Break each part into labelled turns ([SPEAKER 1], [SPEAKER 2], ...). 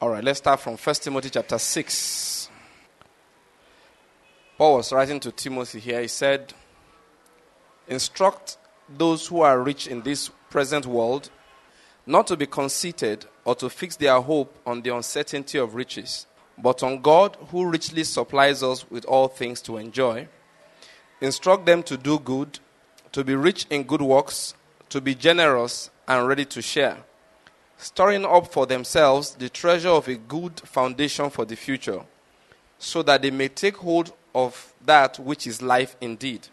[SPEAKER 1] All right, let's start from 1 Timothy chapter 6. Paul was writing to Timothy here. He said, instruct those who are rich in this present world not to be conceited or to fix their hope on the uncertainty of riches, but on God who richly supplies us with all things to enjoy. Instruct them to do good, to be rich in good works, to be generous and ready to share, storing up for themselves the treasure of a good foundation for the future, so that they may take hold of that which is life indeed.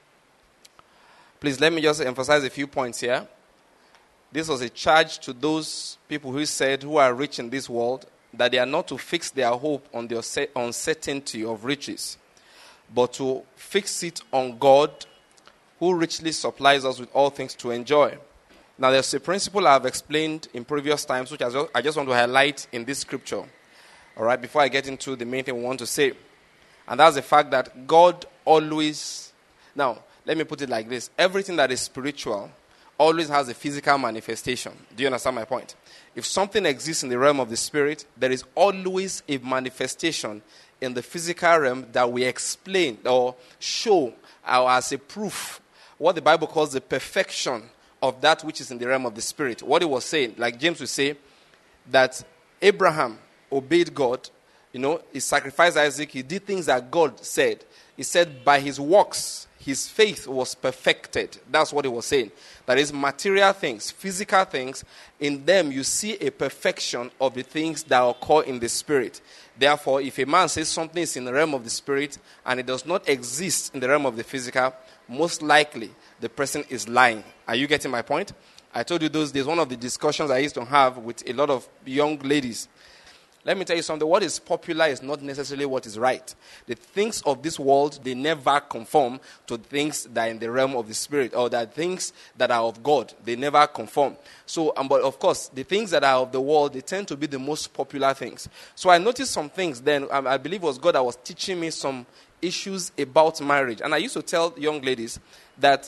[SPEAKER 1] Please let me just emphasize a few points here. This was a charge to those people who are rich in this world, that they are not to fix their hope on the uncertainty of riches, but to fix it on God, who richly supplies us with all things to enjoy. Now, there's a principle I've explained in previous times, which I just want to highlight in this scripture. All right, before I get into the main thing we want to say. And that's the fact that God always... Now, let me put it like this. Everything that is spiritual always has a physical manifestation. Do you understand my point? If something exists in the realm of the spirit, there is always a manifestation in the physical realm that we explain or show as a proof what the Bible calls the perfection of that which is in the realm of the spirit. What it was saying, like James would say, that Abraham obeyed God. He sacrificed Isaac. He did things that God said. He said by his works, his faith was perfected. That's what he was saying. That is, material things, physical things, in them you see a perfection of the things that occur in the spirit. Therefore, if a man says something is in the realm of the spirit and it does not exist in the realm of the physical, most likely the person is lying. Are you getting my point? I told you those days, one of the discussions I used to have with a lot of young ladies. Let me tell you something. What is popular is not necessarily what is right. The things of this world, they never conform to things that are in the realm of the spirit, or that things that are of God. They never conform. So, but of course, the things that are of the world, they tend to be the most popular things. So I noticed some things then. I believe it was God that was teaching me some issues about marriage. And I used to tell young ladies that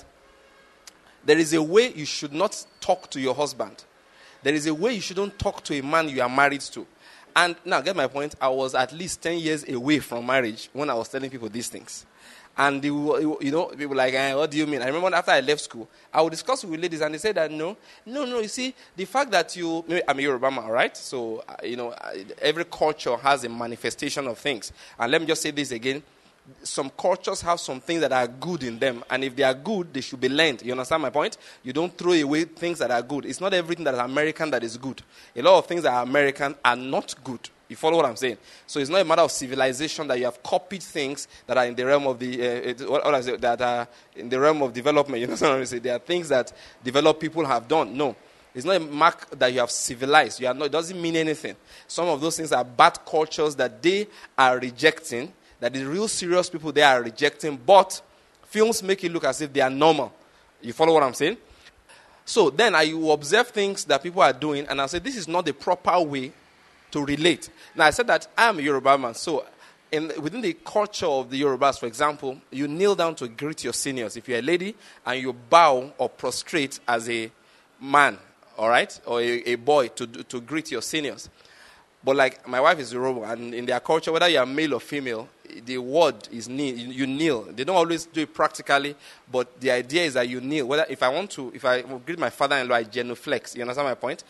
[SPEAKER 1] there is a way you should not talk to your husband. There is a way you shouldn't talk to a man you are married to. And now, get my point, I was at least 10 years away from marriage when I was telling people these things. And, people were like, what do you mean? I remember after I left school, I would discuss with ladies, and they said that, no, you see, the fact that I'm a Yoruba man, all right? So, every culture has a manifestation of things. And let me just say this again. Some cultures have some things that are good in them, and if they are good, they should be learned. You understand my point? You don't throw away things that are good. It's not everything that is American that is good. A lot of things that are American are not good. You follow what I'm saying? So it's not a matter of civilization that you have copied things that are in the realm of that are in the realm of development. You know what I'm saying? There are things that developed people have done. No. It's not a mark that you have civilized. It doesn't mean anything. Some of those things are bad cultures that they are rejecting, that the real serious people they are rejecting, but films make it look as if they are normal. You follow what I'm saying? So then I will observe things that people are doing, and I say, this is not the proper way to relate. Now, I said that I am a Yoruba man, so within the culture of the Yorubas, for example, you kneel down to greet your seniors. If you're a lady, and you bow or prostrate as a man, all right, or a boy to greet your seniors. But like my wife is Yoruba, and in their culture, whether you are male or female, the word is kneel. You kneel. They don't always do it practically, but the idea is that you kneel. If I greet my father-in-law, I genuflex. You understand my point?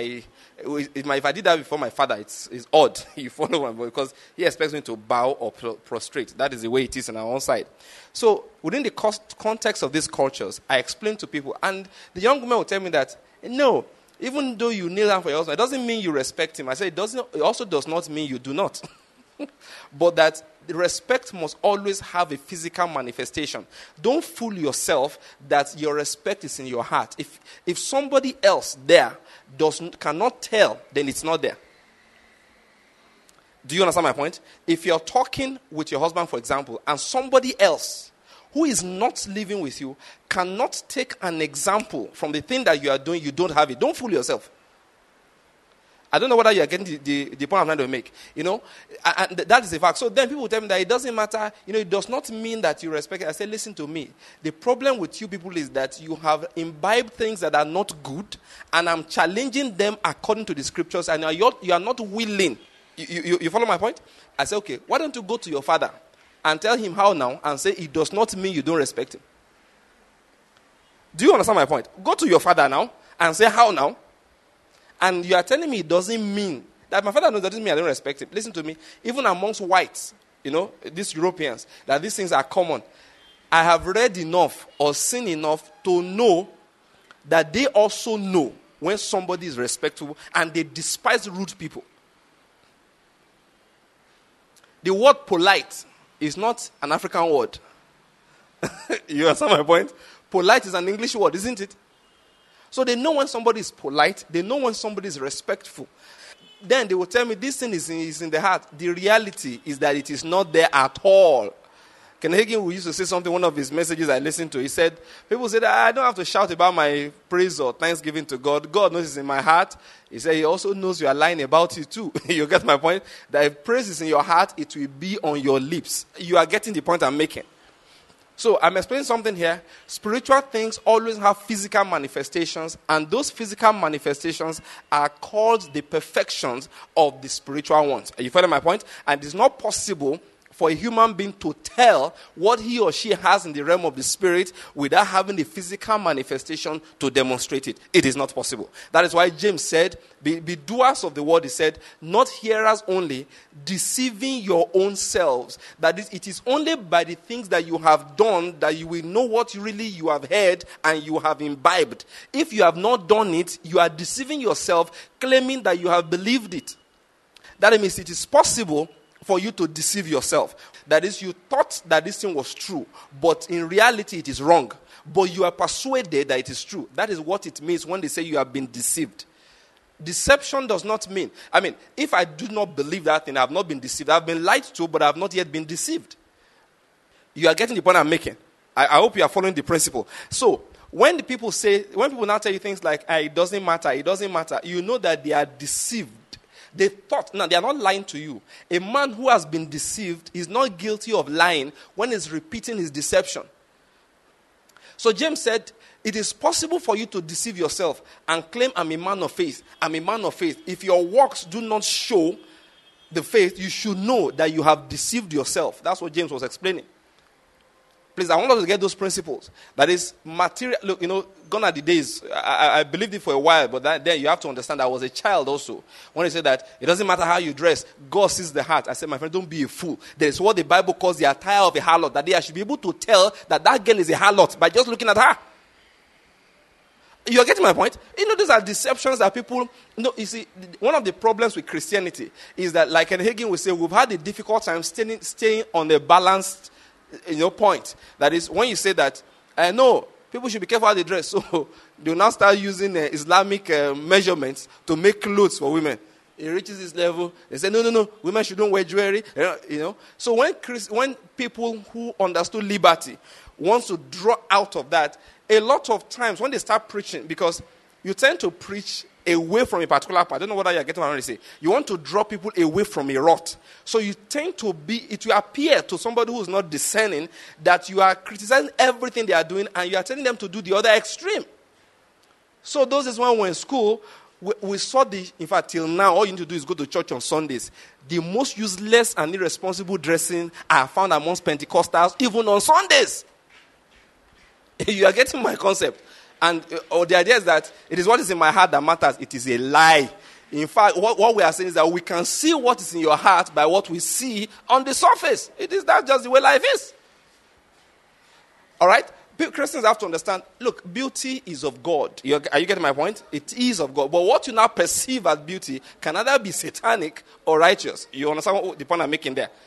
[SPEAKER 1] If I did that before my father, it's odd. You follow one, because he expects me to bow or prostrate. That is the way it is on our own side. So within the context of these cultures, I explain to people, and the young woman will tell me that, no, even though you kneel down for your husband, it doesn't mean you respect him. I say it also does not mean you do not. But that the respect must always have a physical manifestation. Don't fool yourself that your respect is in your heart. If somebody else there cannot tell, then it's not there. Do you understand my point? If you're talking with your husband, for example, and somebody else who is not living with you cannot take an example from the thing that you are doing, you don't have it. Don't fool yourself. I don't know whether you are getting the point I'm trying to make. And that is a fact. So then people tell me that it doesn't matter. It does not mean that you respect it. I say, listen to me. The problem with you people is that you have imbibed things that are not good, and I'm challenging them according to the scriptures, and you are not willing. You follow my point? I say, okay, why don't you go to your father and tell him how now, and say it does not mean you don't respect him. Do you understand my point? Go to your father now and say how now. And you are telling me it doesn't mean that my father knows that doesn't mean I don't respect him. Listen to me. Even amongst whites, these Europeans, that these things are common. I have read enough or seen enough to know that they also know when somebody is respectful and they despise rude people. The word polite is not an African word. You understand my point? Polite is an English word, isn't it? So they know when somebody is polite. They know when somebody is respectful. Then they will tell me this thing is in the heart. The reality is that it is not there at all. Ken Hagin used to say something, one of his messages I listened to. He said, people say that I don't have to shout about my praise or thanksgiving to God. God knows it's in my heart. He said he also knows you are lying about it too. You get my point? That if praise is in your heart, it will be on your lips. You are getting the point I'm making. So I'm explaining something here. Spiritual things always have physical manifestations, and those physical manifestations are called the perfections of the spiritual ones. Are you following my point? And it's not possible for a human being to tell what he or she has in the realm of the spirit without having the physical manifestation to demonstrate it. It is not possible. That is why James said, be doers of the word, he said, not hearers only, deceiving your own selves. That is, it is only by the things that you have done that you will know what really you have heard and you have imbibed. If you have not done it, you are deceiving yourself, claiming that you have believed it. That means it is possible for you to deceive yourself. That is, you thought that this thing was true, but in reality it is wrong. But you are persuaded that it is true. That is what it means when they say you have been deceived. Deception does not mean, if I do not believe that thing, I have not been deceived. I have been lied to, but I have not yet been deceived. You are getting the point I'm making. I hope you are following the principle. So, when people now tell you things like, it doesn't matter, you know that they are deceived. They thought, now they are not lying to you. A man who has been deceived is not guilty of lying when he's repeating his deception. So James said, it is possible for you to deceive yourself and claim I'm a man of faith. I'm a man of faith. If your works do not show the faith, you should know that you have deceived yourself. That's what James was explaining. Please, I want us to get those principles. That is material. Look, gone are the days. I believed it for a while, but then you have to understand I was a child also. When he said that it doesn't matter how you dress, God sees the heart. I said, my friend, don't be a fool. There is what the Bible calls the attire of a harlot. That I should be able to tell that girl is a harlot by just looking at her. You're getting my point? These are deceptions that people... you see, one of the problems with Christianity is that, like Ken Hagin will say, we've had a difficult time staying on a balanced point. That is, when you say that, no, people should be careful how they dress. So they'll now start using Islamic measurements to make clothes for women. It reaches this level. They say, no, women shouldn't wear jewelry. So when people who understood liberty want to draw out of that, a lot of times when they start preaching, because you tend to preach away from a particular part. I don't know whether you're getting what I'm trying to say. You want to draw people away from a rot. So you tend to it will appear to somebody who is not discerning that you are criticizing everything they are doing and you are telling them to do the other extreme. So those is when we're in school, we saw in fact, till now, all you need to do is go to church on Sundays. The most useless and irresponsible dressing I found amongst Pentecostals, even on Sundays. You are getting my concept. And the idea is that it is what is in my heart that matters. It is a lie. In fact, what we are saying is that we can see what is in your heart by what we see on the surface. That's just the way life is. All right? Christians have to understand, look, beauty is of God. Are you getting my point? It is of God. But what you now perceive as beauty can either be satanic or righteous. You understand the point I'm making there?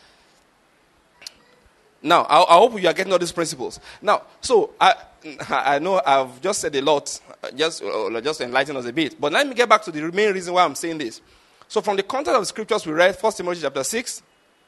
[SPEAKER 1] Now, I hope you are getting all these principles. Now, so I know I've just said a lot, just to enlighten us a bit. But let me get back to the main reason why I'm saying this. So from the content of the scriptures we read, 1 Timothy chapter 6,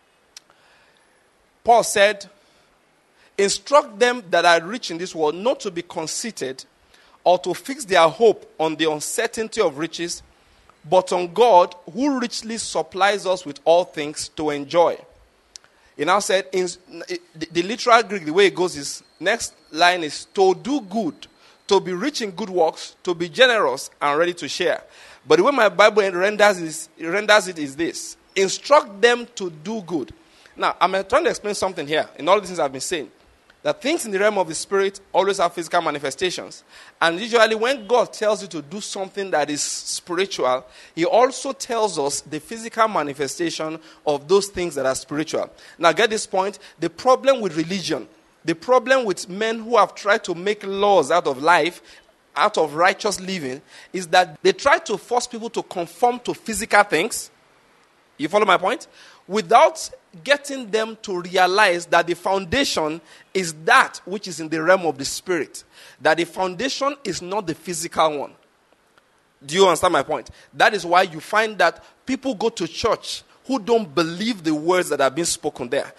[SPEAKER 1] Paul said, instruct them that are rich in this world not to be conceited or to fix their hope on the uncertainty of riches, but on God who richly supplies us with all things to enjoy. He now said, in the literal Greek, the way it goes is, next line is to do good, to be rich in good works, to be generous and ready to share. But the way my Bible renders it is this: instruct them to do good. Now, I'm trying to explain something here in all the things I've been saying. That things in the realm of the spirit always have physical manifestations. And usually when God tells you to do something that is spiritual, he also tells us the physical manifestation of those things that are spiritual. Now get this point. The problem with religion, the problem with men who have tried to make laws out of life, out of righteous living, is that they try to force people to conform to physical things. You follow my point? Without getting them to realize that the foundation is that which is in the realm of the spirit. That the foundation is not the physical one. Do you understand my point? That is why you find that people go to church who don't believe the words that are being spoken there.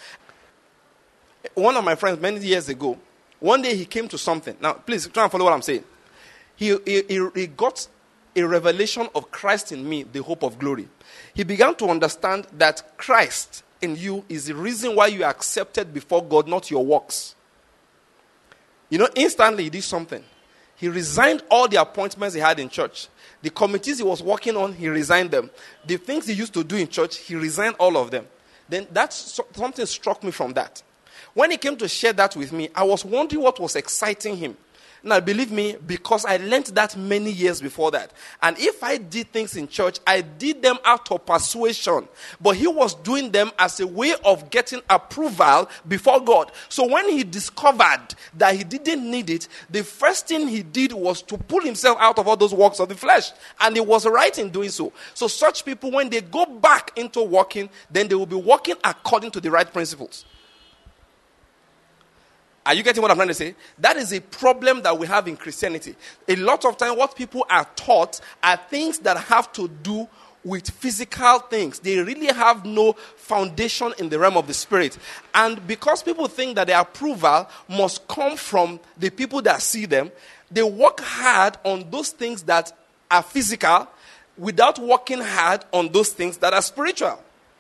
[SPEAKER 1] One of my friends many years ago, one day he came to something. Now, please try and follow what I'm saying. He got a revelation of Christ in me, the hope of glory. He began to understand that Christ in you is the reason why you are accepted before God, not your works. You know, instantly he did something. He resigned all the appointments he had in church. The committees he was working on, he resigned them. The things he used to do in church, he resigned all of them. Then something struck me from that. When he came to share that with me, I was wondering what was exciting him. Now, believe me, because I learned that many years before that. And if I did things in church, I did them out of persuasion. But he was doing them as a way of getting approval before God. So when he discovered that he didn't need it, the first thing he did was to pull himself out of all those works of the flesh. And he was right in doing so. So such people, when they go back into walking, then they will be walking according to the right principles. Are you getting what I'm trying to say? That is a problem that we have in Christianity. A lot of time what people are taught are things that have to do with physical things. They really have no foundation in the realm of the spirit. And because people think that their approval must come from the people that see them, they work hard on those things that are physical without working hard on those things that are spiritual.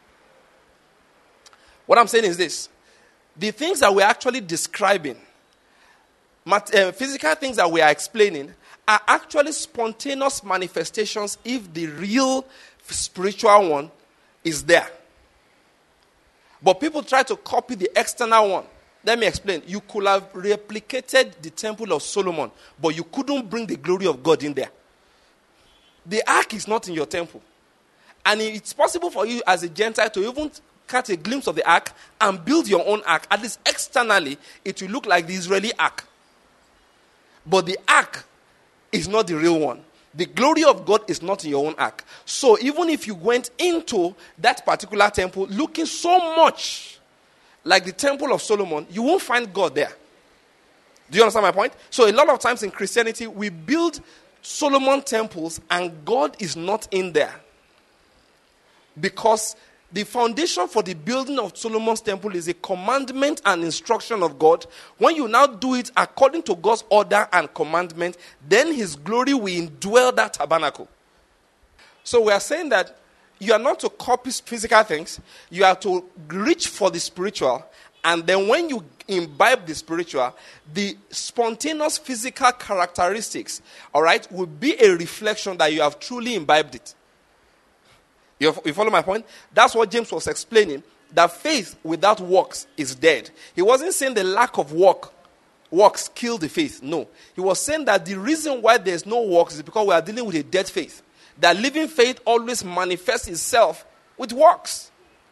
[SPEAKER 1] What I'm saying is this. The things that we're actually describing, physical things that we are explaining, are actually spontaneous manifestations if the real spiritual one is there. But people try to copy the external one. Let me explain. You could have replicated the temple of Solomon, but you couldn't bring the glory of God in there. The ark is not in your temple. And it's possible for you as a Gentile to even catch a glimpse of the ark and build your own ark. At least externally, it will look like the Israeli ark. But the ark is not the real one. The glory of God is not in your own ark. So even if you went into that particular temple looking so much like the temple of Solomon, you won't find God there. Do you understand my point? So a lot of times in Christianity, we build Solomon temples and God is not in there. Because the foundation for the building of Solomon's temple is a commandment and instruction of God. When you now do it according to God's order and commandment, then his glory will indwell that tabernacle. So we are saying that you are not to copy physical things. You are to reach for the spiritual. And then when you imbibe the spiritual, the spontaneous physical characteristics, all right, will be a reflection that you have truly imbibed it. You follow my point? That's what James was explaining, that faith without works is dead. He wasn't saying the lack of works kill the faith. No. He was saying that the reason why there's no works is because we are dealing with a dead faith. That living faith always manifests itself with works.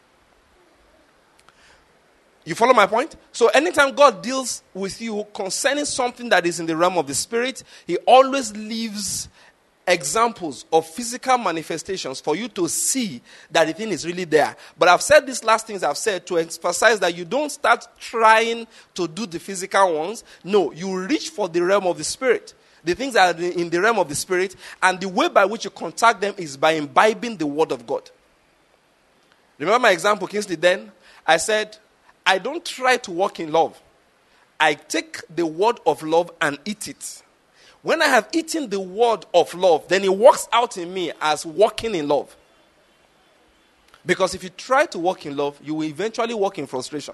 [SPEAKER 1] You follow my point? So anytime God deals with you concerning something that is in the realm of the spirit, he always leaves examples of physical manifestations for you to see that the thing is really there. But I've said these last things I've said to emphasize that you don't start trying to do the physical ones. No, you reach for the realm of the spirit. The things that are in the realm of the spirit, and the way by which you contact them is by imbibing the word of God. Remember my example, Kingsley, then? I said, I don't try to walk in love. I take the word of love and eat it. When I have eaten the word of love, then it works out in me as walking in love. Because if you try to walk in love, you will eventually walk in frustration.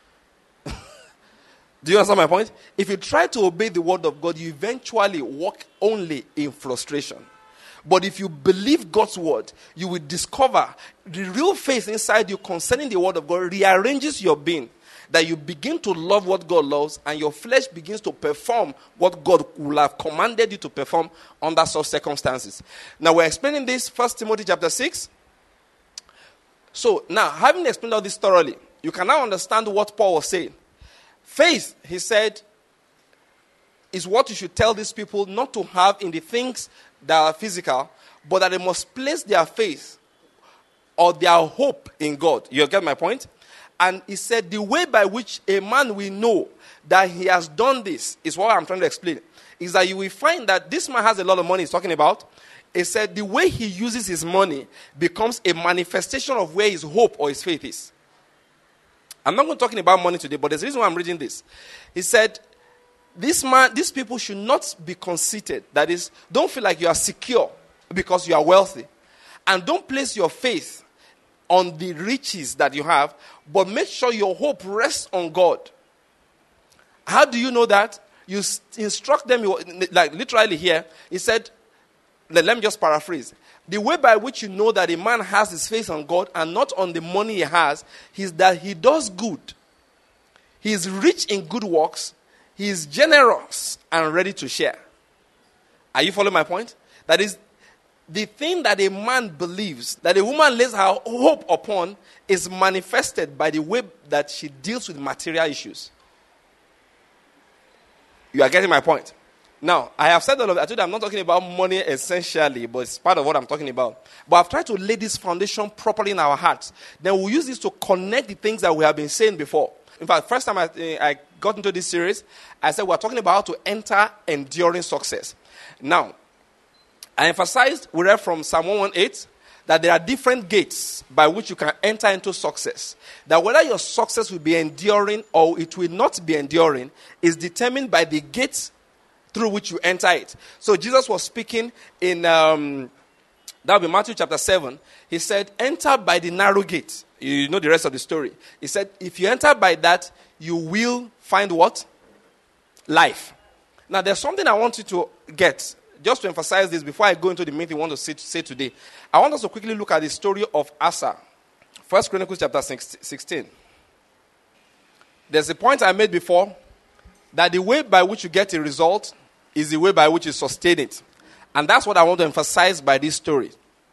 [SPEAKER 1] Do you understand my point? If you try to obey the word of God, you eventually walk only in frustration. But if you believe God's word, you will discover the real faith inside you concerning the word of God rearranges your being. That you begin to love what God loves, and your flesh begins to perform what God will have commanded you to perform under such circumstances. Now we're explaining this, 1 Timothy chapter 6. So now, having explained all this thoroughly, you can now understand what Paul was saying. Faith, he said, is what you should tell these people not to have in the things that are physical, but that they must place their faith or their hope in God. You get my point? And he said, the way by which a man will know that he has done this is what I'm trying to explain. Is that you will find that this man has a lot of money he's talking about. He said the way he uses his money becomes a manifestation of where his hope or his faith is. I'm not going to talking about money today, but there's a reason why I'm reading this. He said, these people should not be conceited. That is, don't feel like you are secure because you are wealthy. And don't place your faith on the riches that you have, but make sure your hope rests on God. How do you know that? You instruct them, like literally here, he said, let me just paraphrase. The way by which you know that a man has his faith on God and not on the money he has is that he does good. He is rich in good works. He is generous and ready to share. Are you following my point? That is, the thing that a man believes, that a woman lays her hope upon, is manifested by the way that she deals with material issues. You are getting my point? Now, I have said all of that. I told you I'm not talking about money essentially, but it's part of what I'm talking about. But I've tried to lay this foundation properly in our hearts. Then we'll use this to connect the things that we have been saying before. In fact, first time I got into this series, I said we're talking about how to enter enduring success. Now, I emphasized, we read from Psalm 118, that there are different gates by which you can enter into success. That whether your success will be enduring or it will not be enduring is determined by the gates through which you enter it. So Jesus was speaking in, that will be Matthew chapter 7. He said, enter by the narrow gate. You know the rest of the story. He said, if you enter by that, you will find what? Life. Now there's something I want you to get. Just to emphasize this before I go into the main thing I want to say today. I want us to quickly look at the story of Asa. 1 Chronicles chapter 16. There's a point I made before that the way by which you get a result is the way by which you sustain it. And that's what I want to emphasize by this story.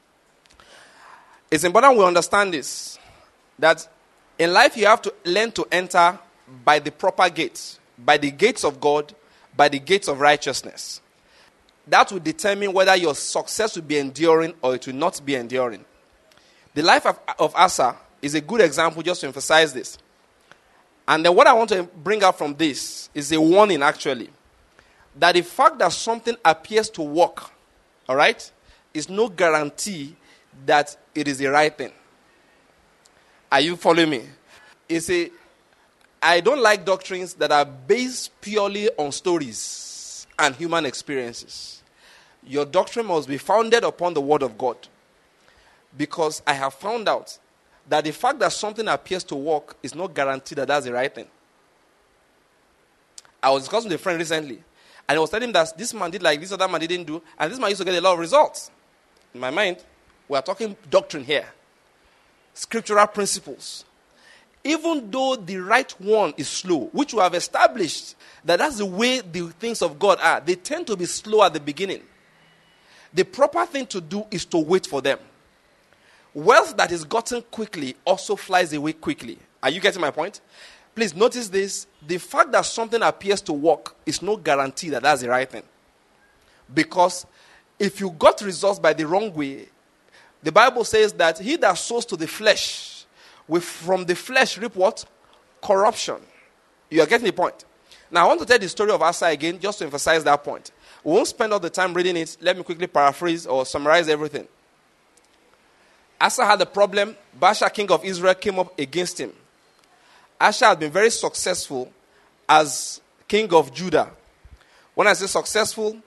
[SPEAKER 1] It's important we understand this. That in life you have to learn to enter by the proper gates. By the gates of God, by the gates of righteousness. That will determine whether your success will be enduring or it will not be enduring. The life of Asa is a good example just to emphasize this. And then what I want to bring out from this is a warning actually. That the fact that something appears to work, all right, is no guarantee that it is the right thing. Are you following me? I don't like doctrines that are based purely on stories and human experiences. Your doctrine must be founded upon the word of God. Because I have found out that the fact that something appears to work is no guarantee that that's the right thing. I was discussing with a friend recently, and I was telling him that this man did like this, other man didn't do, and this man used to get a lot of results. In my mind, we are talking doctrine here. Scriptural principles. Even though the right one is slow, which we have established that that's the way the things of God are, they tend to be slow at the beginning. The proper thing to do is to wait for them. Wealth that is gotten quickly also flies away quickly. Are you getting my point? Please notice this. The fact that something appears to work is no guarantee that that's the right thing. Because if you got results by the wrong way, the Bible says that he that sows to the flesh will from the flesh reap what? Corruption. You are getting the point. Now I want to tell the story of Asa again just to emphasize that point. We won't spend all the time reading it. Let me quickly paraphrase or summarize everything. Asa had a problem. Baasha, king of Israel, came up against him. Asa had been very successful as king of Judah. When I say successful,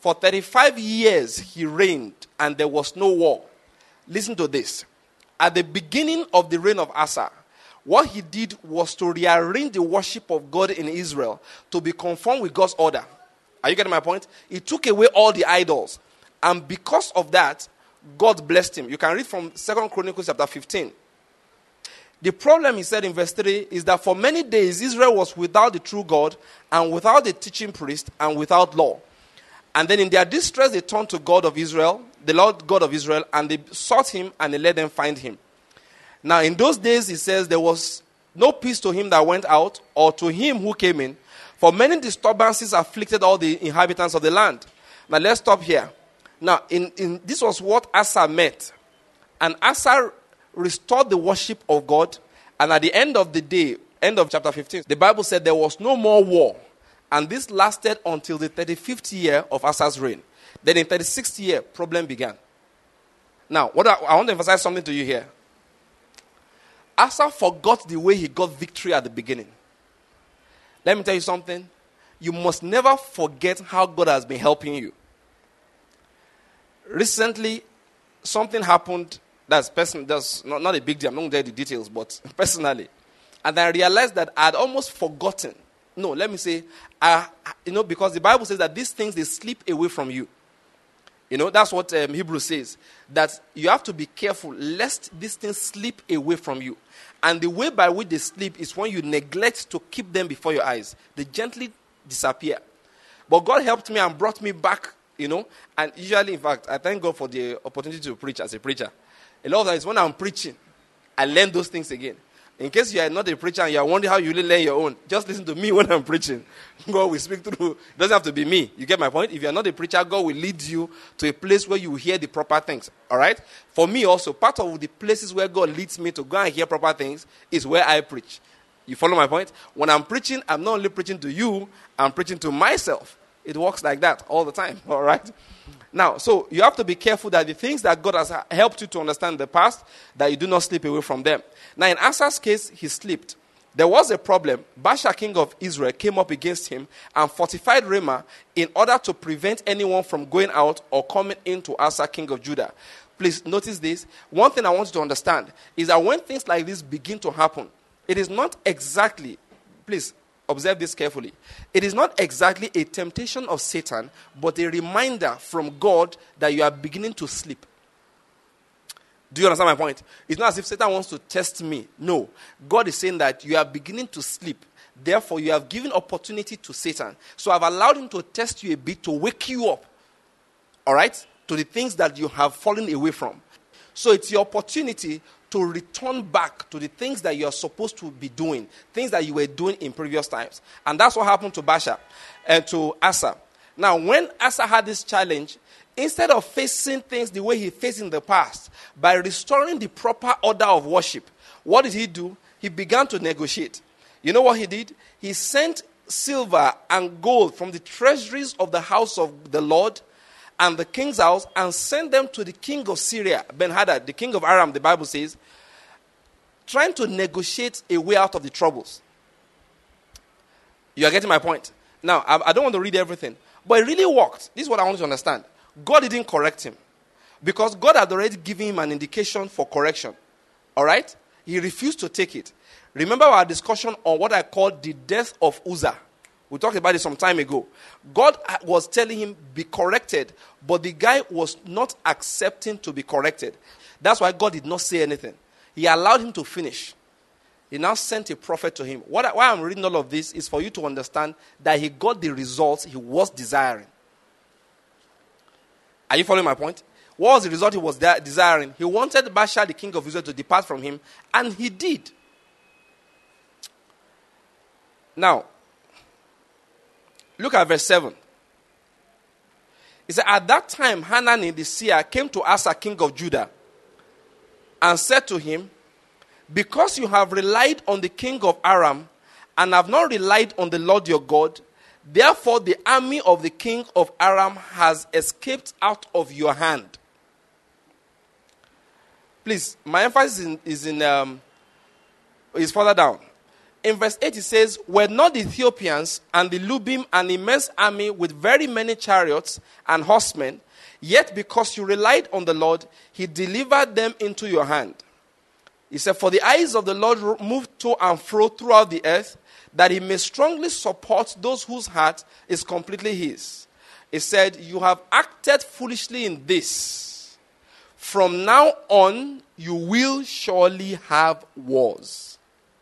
[SPEAKER 1] For 35 years he reigned, and there was no war. Listen to this. At the beginning of the reign of Asa, what he did was to rearrange the worship of God in Israel to be conformed with God's order. Are you getting my point? He took away all the idols. And because of that, God blessed him. You can read from 2 Chronicles chapter 15. The problem, he said in verse 3, is that for many days Israel was without the true God, and without the teaching priest, and without law. And then in their distress, they turned to God of Israel, the Lord God of Israel, and they sought him, and they let them find him. Now, in those days, he says, there was no peace to him that went out, or to him who came in, for many disturbances afflicted all the inhabitants of the land. Now, let's stop here. Now, this was what Asa met. And Asa restored the worship of God, and at the end of the day, end of chapter 15, the Bible said there was no more war. And this lasted until the 35th year of Asa's reign. Then in 36th year, problem began. Now, I want to emphasize something to you here. Asa forgot the way he got victory at the beginning. Let me tell you something. You must never forget how God has been helping you. Recently, something happened that's not a big deal. I'm not going to tell you the details, but personally. And I realized that I had almost forgotten. No, let me say, because the Bible says that these things, they slip away from you. That's what Hebrews says. That you have to be careful lest these things slip away from you. And the way by which they slip is when you neglect to keep them before your eyes. They gently disappear. But God helped me and brought me back, And usually, in fact, I thank God for the opportunity to preach as a preacher. A lot of times when I'm preaching, I learn those things again. In case you are not a preacher and you are wondering how you really learn your own, just listen to me when I'm preaching. God will speak through. It doesn't have to be me. You get my point? If you are not a preacher, God will lead you to a place where you will hear the proper things. All right? For me also, part of the places where God leads me to go and hear proper things is where I preach. You follow my point? When I'm preaching, I'm not only preaching to you, I'm preaching to myself. It works like that all the time. All right? Now, so you have to be careful that the things that God has helped you to understand in the past, that you do not slip away from them. Now, in Asa's case, he slipped. There was a problem. Baasha, king of Israel, came up against him and fortified Ramah in order to prevent anyone from going out or coming into Asa, king of Judah. Please notice this. One thing I want you to understand is that when things like this begin to happen, it is not exactly, please observe this carefully. It is not exactly a temptation of Satan, but a reminder from God that you are beginning to sleep. Do you understand my point? It's not as if Satan wants to test me. No. God is saying that you are beginning to sleep. Therefore, you have given opportunity to Satan. So I've allowed him to test you a bit to wake you up. All right? To the things that you have fallen away from. So it's your opportunity to return back to the things that you are supposed to be doing, things that you were doing in previous times. And that's what happened to Baasha and to Asa. Now, when Asa had this challenge, instead of facing things the way he faced in the past, by restoring the proper order of worship, what did he do? He began to negotiate. You know what he did? He sent silver and gold from the treasuries of the house of the Lord and the king's house, and sent them to the king of Syria, Ben-Hadad, the king of Aram, the Bible says, trying to negotiate a way out of the troubles. You are getting my point? Now, I don't want to read everything, but it really worked. This is what I want you to understand. God didn't correct him, because God had already given him an indication for correction. All right? He refused to take it. Remember our discussion on what I call the death of Uzzah. We talked about it some time ago. God was telling him, be corrected, but the guy was not accepting to be corrected. That's why God did not say anything. He allowed him to finish. He now sent a prophet to him. Why I'm reading all of this is for you to understand that he got the results he was desiring. Are you following my point? What was the result he was desiring? He wanted Baasha, the king of Israel, to depart from him, and he did. Now, look at verse 7. He said, at that time, Hanani the seer came to Asa, king of Judah, and said to him, because you have relied on the king of Aram, and have not relied on the Lord your God, therefore the army of the king of Aram has escaped out of your hand. Please, my emphasis is further down. In verse 8 it says, were not the Ethiopians and the Lubim an immense army with very many chariots and horsemen? Yet because you relied on the Lord, he delivered them into your hand. He said, for the eyes of the Lord move to and fro throughout the earth, that he may strongly support those whose heart is completely his. He said, you have acted foolishly in this. From now on, you will surely have wars.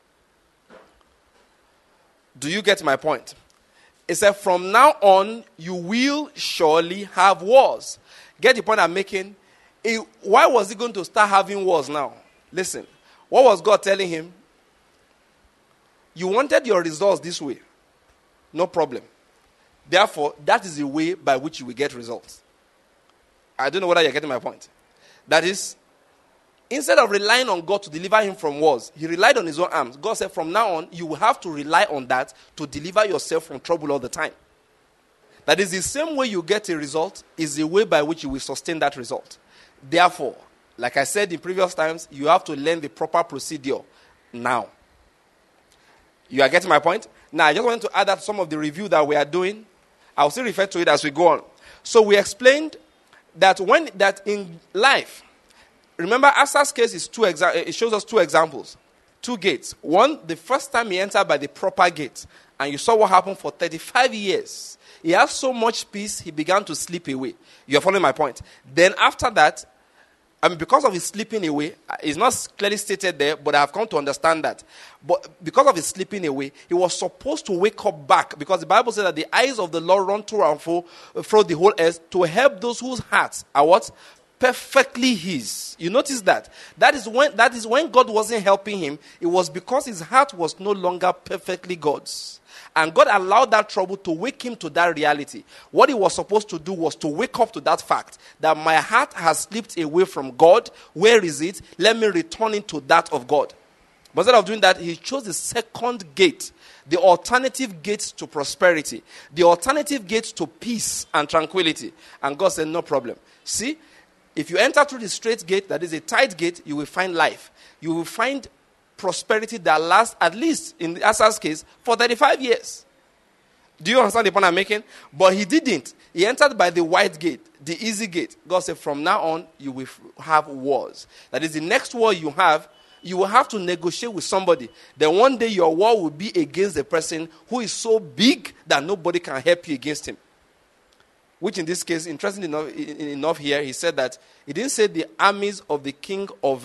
[SPEAKER 1] Do you get my point? It said, from now on, you will surely have wars. Get the point I'm making? Why was he going to start having wars now? Listen, what was God telling him? You wanted your results this way. No problem. Therefore, that is the way by which you will get results. I don't know whether you're getting my point. That is, instead of relying on God to deliver him from wars, he relied on his own arms. God said, from now on, you will have to rely on that to deliver yourself from trouble all the time. That is the same way you get a result, is the way by which you will sustain that result. Therefore, like I said in previous times, you have to learn the proper procedure now. You are getting my point? Now, I just want to add that some of the review that we are doing, I'll still refer to it as we go on. So we explained that in life, remember Asa's case is it shows us two examples, two gates. One, the first time he entered by the proper gate, and you saw what happened for 35 years. He had so much peace, he began to slip away. You're following my point? Then after that, because of his slipping away, it's not clearly stated there, but I have come to understand that. But because of his slipping away, he was supposed to wake up back, because the Bible says that the eyes of the Lord run through and through the whole earth to help those whose hearts are what? Perfectly his. You notice that? That is when God wasn't helping him. It was because his heart was no longer perfectly God's. And God allowed that trouble to wake him to that reality. What he was supposed to do was to wake up to that fact that my heart has slipped away from God. Where is it? Let me return it to that of God. But instead of doing that, he chose the second gate, the alternative gate to prosperity, the alternative gate to peace and tranquility. And God said, no problem. See, if you enter through the straight gate, that is a tight gate, you will find life. You will find prosperity that lasts, at least in Asa's case, for 35 years. Do you understand the point I'm making? But he didn't. He entered by the wide gate, the easy gate. God said, from now on, you will have wars. That is, the next war you will have to negotiate with somebody. Then one day your war will be against the person who is so big that nobody can help you against him. Which in this case, interesting enough here, he said that, he didn't say the armies of the king of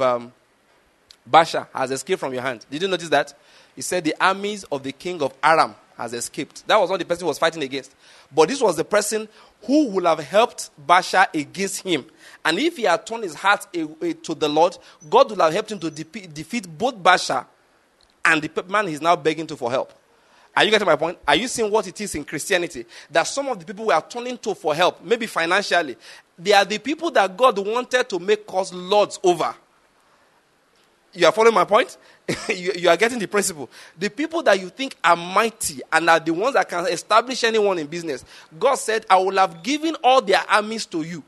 [SPEAKER 1] Baasha has escaped from your hand. Did you notice that? He said the armies of the king of Aram has escaped. That was what the person was fighting against. But this was the person who would have helped Baasha against him. And if he had turned his heart to the Lord, God would have helped him to defeat both Baasha and the man he's now begging to for help. Are you getting my point? Are you seeing what it is in Christianity? That some of the people we are turning to for help, maybe financially, they are the people that God wanted to make us lords over. You are following my point? you are getting the principle. The people that you think are mighty and are the ones that can establish anyone in business, God said, I will have given all their armies to you.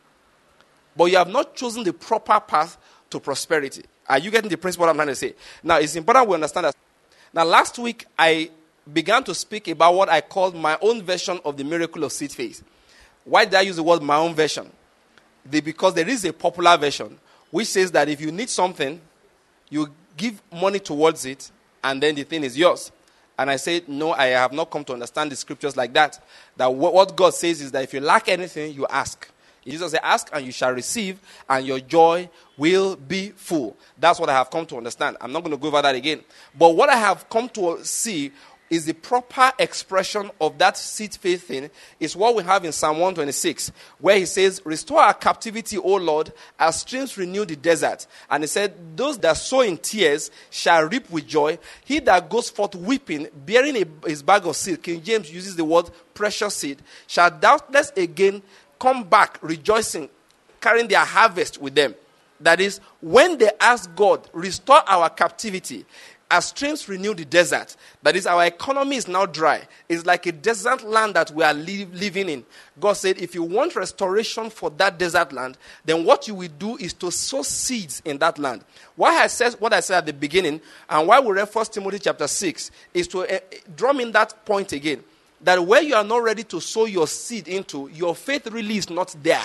[SPEAKER 1] But you have not chosen the proper path to prosperity. Are you getting the principle I'm trying to say? Now, it's important we understand that. Now, last week, I began to speak about what I called my own version of the miracle of seed faith. Why did I use the word my own version? Because there is a popular version which says that if you need something, you give money towards it, and then the thing is yours. And I said, no, I have not come to understand the scriptures like that. That what God says is that if you lack anything, you ask. Jesus said, ask and you shall receive, and your joy will be full. That's what I have come to understand. I'm not going to go over that again. But what I have come to see is the proper expression of that seed faith thing is what we have in Psalm 126, where he says, restore our captivity, O Lord, as streams renew the desert. And he said, those that sow in tears shall reap with joy. He that goes forth weeping, bearing his bag of seed, King James uses the word precious seed, shall doubtless again come back rejoicing, carrying their harvest with them. That is, when they ask God, restore our captivity, as streams renew the desert, that is, our economy is now dry. It's like a desert land that we are living in. God said, if you want restoration for that desert land, then what you will do is to sow seeds in that land. Why I said what I said at the beginning, and why we read 1 Timothy chapter 6, is to drum in that point again, that where you are not ready to sow your seed into, your faith really is not there.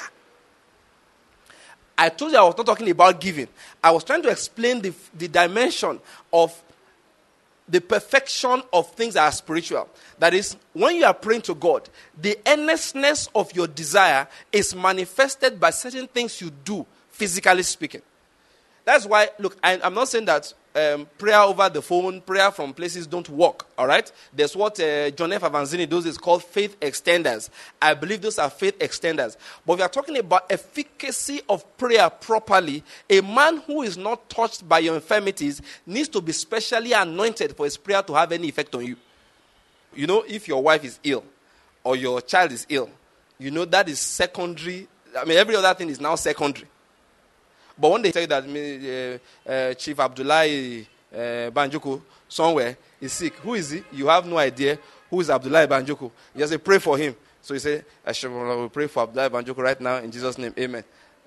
[SPEAKER 1] I told you I was not talking about giving. I was trying to explain the dimension of the perfection of things that are spiritual. That is, when you are praying to God, the earnestness of your desire is manifested by certain things you do, physically speaking. That's why, look, I'm not saying that prayer over the phone, prayer from places don't work, all right? There's what John F. Avanzini does is called faith extenders. I believe those are faith extenders. But if you're talking about efficacy of prayer properly, a man who is not touched by your infirmities needs to be specially anointed for his prayer to have any effect on you. You know, if your wife is ill or your child is ill, you know that is secondary. I mean, every other thing is now secondary. But when they tell you that Chief Abdullahi Banjoko somewhere is sick, who is he? You have no idea who is Abdullahi Banjoko. You just say, pray for him. So you say, I will pray for Abdullahi Banjoko right now in Jesus' name. Amen.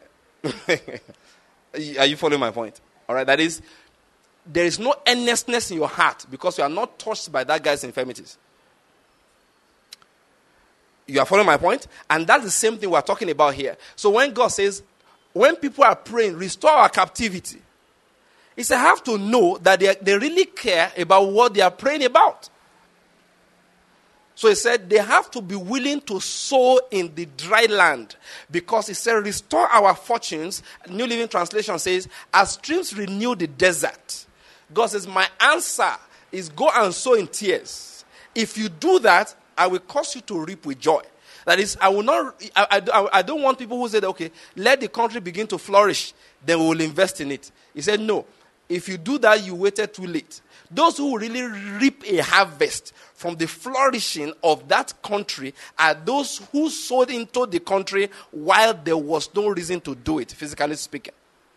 [SPEAKER 1] Are you following my point? All right, that is, there is no earnestness in your heart because you are not touched by that guy's infirmities. You are following my point? And that's the same thing we're talking about here. So when God says, when people are praying, restore our captivity, he said, have to know that they really care about what they are praying about. So he said, they have to be willing to sow in the dry land. Because he said, restore our fortunes. New Living Translation says, as streams renew the desert. God says, my answer is go and sow in tears. If you do that, I will cause you to reap with joy. That is, I will not. I don't want people who say, okay, let the country begin to flourish, then we will invest in it. He said, no. If you do that, you waited too late. Those who really reap a harvest from the flourishing of that country are those who sowed into the country while there was no reason to do it, physically speaking.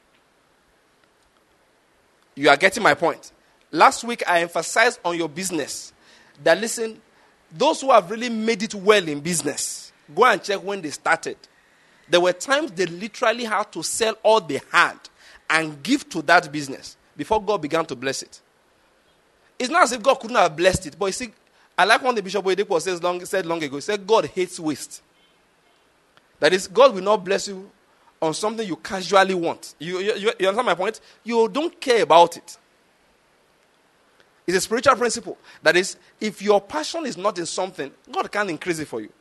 [SPEAKER 1] You are getting my point. Last week, I emphasized on your business that, listen, those who have really made it well in business, go and check when they started. There were times they literally had to sell all they had and give to that business before God began to bless it. It's not as if God couldn't have blessed it. But you see, I like what the Bishop Oyedepo said long ago. He said, God hates waste. That is, God will not bless you on something you casually want. You understand my point? You don't care about it. It's a spiritual principle. That is, if your passion is not in something, God can't increase it for you.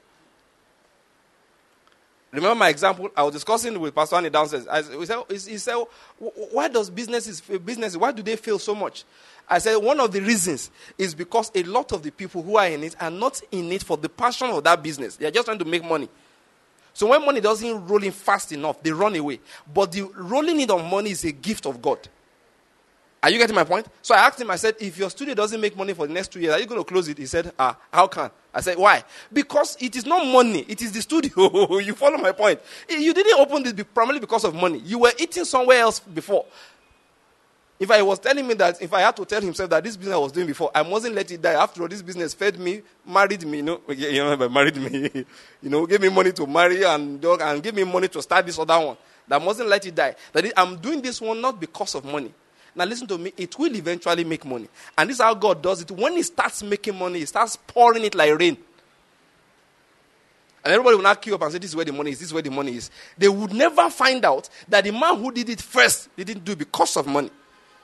[SPEAKER 1] Remember my example? I was discussing with Pastor Annie downstairs. He said, why does businesses, why do they fail so much? I said, one of the reasons is because a lot of the people who are in it are not in it for the passion of that business. They are just trying to make money. So when money doesn't roll in fast enough, they run away. But the rolling in of money is a gift of God. Are you getting my point? So I asked him, I said, if your studio doesn't make money for the next 2 years, are you going to close it? He said, how can? I said, why? Because it is not money. It is the studio. You follow my point? You didn't open this primarily because of money. You were eating somewhere else before. If I was telling me that, if I had to tell himself that this business I was doing before, I mustn't let it die. After all, this business fed me, married me, married me, gave me money to marry and gave me money to start this other one. That mustn't let it die. That is, I'm doing this one not because of money. Now listen to me, it will eventually make money. And this is how God does it. When he starts making money, he starts pouring it like rain. And everybody will not queue up and say, this is where the money is, this is where the money is. They would never find out that the man who did it first didn't do it because of money.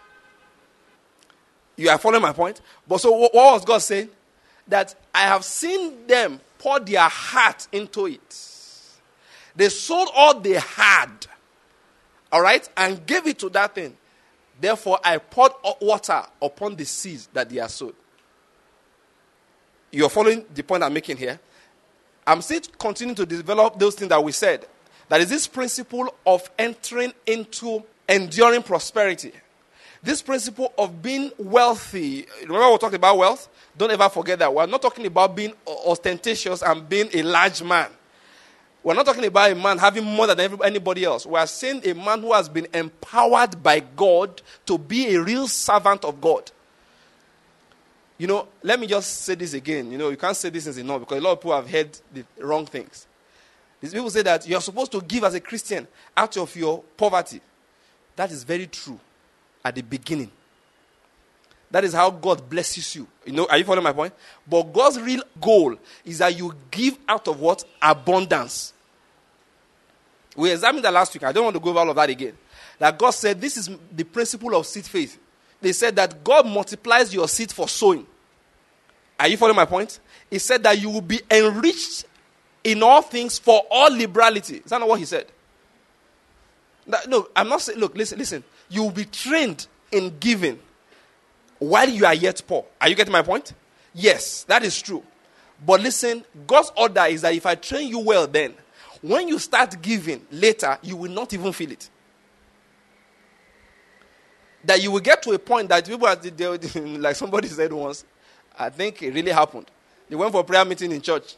[SPEAKER 1] You are following my point? But so what was God saying? That I have seen them pour their heart into it. They sold all they had, all right, and gave it to that thing. Therefore, I poured water upon the seeds that they are sowed. You're following the point I'm making here? I'm still continuing to develop those things that we said. That is this principle of entering into enduring prosperity. This principle of being wealthy. Remember we talked about wealth? Don't ever forget that. We're not talking about being ostentatious and being a large man. We're not talking about a man having more than anybody else. We're saying a man who has been empowered by God to be a real servant of God. Let me just say this again. You can't say this is enough because a lot of people have heard the wrong things. These people say that you're supposed to give as a Christian out of your poverty. That is very true at the beginning. That is how God blesses you. Are you following my point? But God's real goal is that you give out of what? Abundance. We examined that last week. I don't want to go over all of that again. That God said this is the principle of seed faith. They said that God multiplies your seed for sowing. Are you following my point? He said that you will be enriched in all things for all liberality. Is that not what he said? No, I'm not saying, look, listen. You will be trained in giving while you are yet poor. Are you getting my point? Yes, that is true. But listen, God's order is that if I train you well then, when you start giving later, you will not even feel it. That you will get to a point that people, like somebody said once, I think it really happened. They went for a prayer meeting in church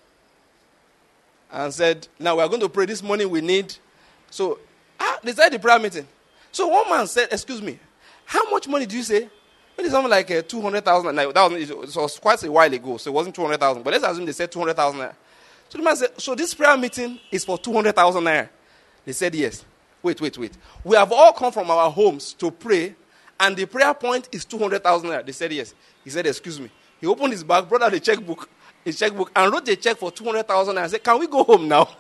[SPEAKER 1] and said, now we are going to pray this morning we need. So, they started the prayer meeting. So one man said, excuse me, how much money do you say? It is something like 200,000. It was quite a while ago, so it wasn't 200,000. But let's assume they said 200,000 naira. So the man said, so this prayer meeting is for 200,000 naira. They said yes. Wait. We have all come from our homes to pray, and the prayer point is 200,000 naira. They said yes. He said, excuse me. He opened his bag, brought out his checkbook, and wrote a check for 200,000 naira. I said, can we go home now?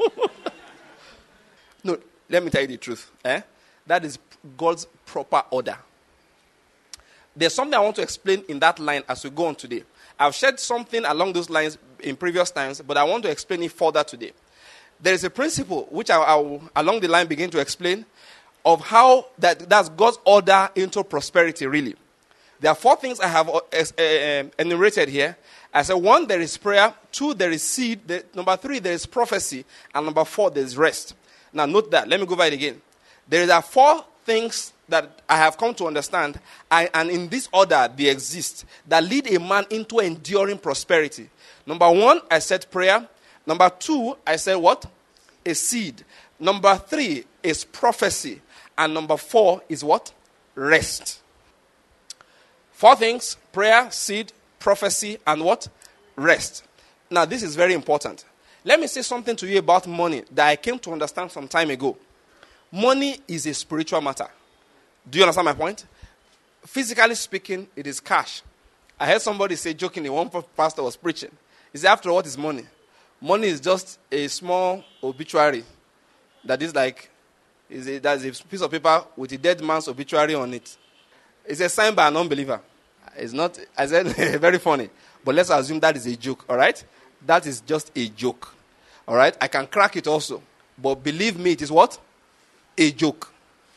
[SPEAKER 1] No, let me tell you the truth. That is God's proper order. There's something I want to explain in that line as we go on today. I've shared something along those lines in previous times, but I want to explain it further today. There is a principle which I will along the line begin to explain of how that's God's order into prosperity, really. There are 4 things I have enumerated here. I said, 1, there is prayer. 2, there is seed. Number 3, there is prophecy. And number 4, there is rest. Now, note that. Let me go over it again. There are 4 things that I have come to understand, and in this order they exist, that lead a man into enduring prosperity. Number 1, I said prayer. Number 2, I said what? A seed. Number 3 is prophecy. And number 4 is what? Rest. 4 things: prayer, seed, prophecy, and what? Rest. Now, this is very important. Let me say something to you about money that I came to understand some time ago. Money is a spiritual matter. Do you understand my point? Physically speaking, it is cash. I heard somebody say jokingly, one pastor was preaching. He said, after all, what is money? Money is just a small obituary that is like, that's a piece of paper with a dead man's obituary on it. It's a sign by an unbeliever. It's not, I said, very funny. But let's assume that is a joke, all right? That is just a joke, all right? I can crack it also. But believe me, it is what? A joke.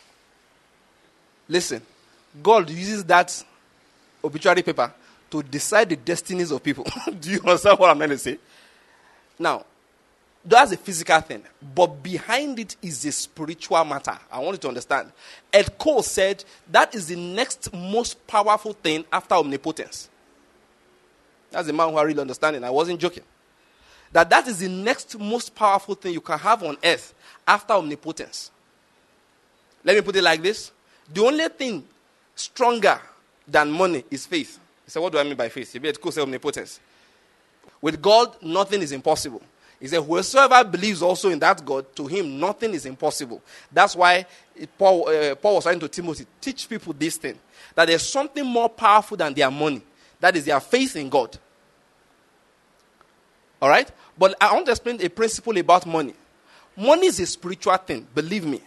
[SPEAKER 1] Listen, God uses that obituary paper to decide the destinies of people. Do you understand what I'm trying to say? Now, that's a physical thing, but behind it is a spiritual matter. I want you to understand. Ed Cole said that is the next most powerful thing after omnipotence. That's the man who I really understand it. I wasn't joking. That is the next most powerful thing you can have on earth after omnipotence. Let me put it like this. The only thing stronger than money is faith. He said, what do I mean by faith? Ed Cole said omnipotence. With God, nothing is impossible. He said, whosoever believes also in that God, to him nothing is impossible. That's why Paul was saying to Timothy, teach people this thing, that there's something more powerful than their money. That is their faith in God. All right? But I want to explain a principle about money. Money is a spiritual thing, believe me.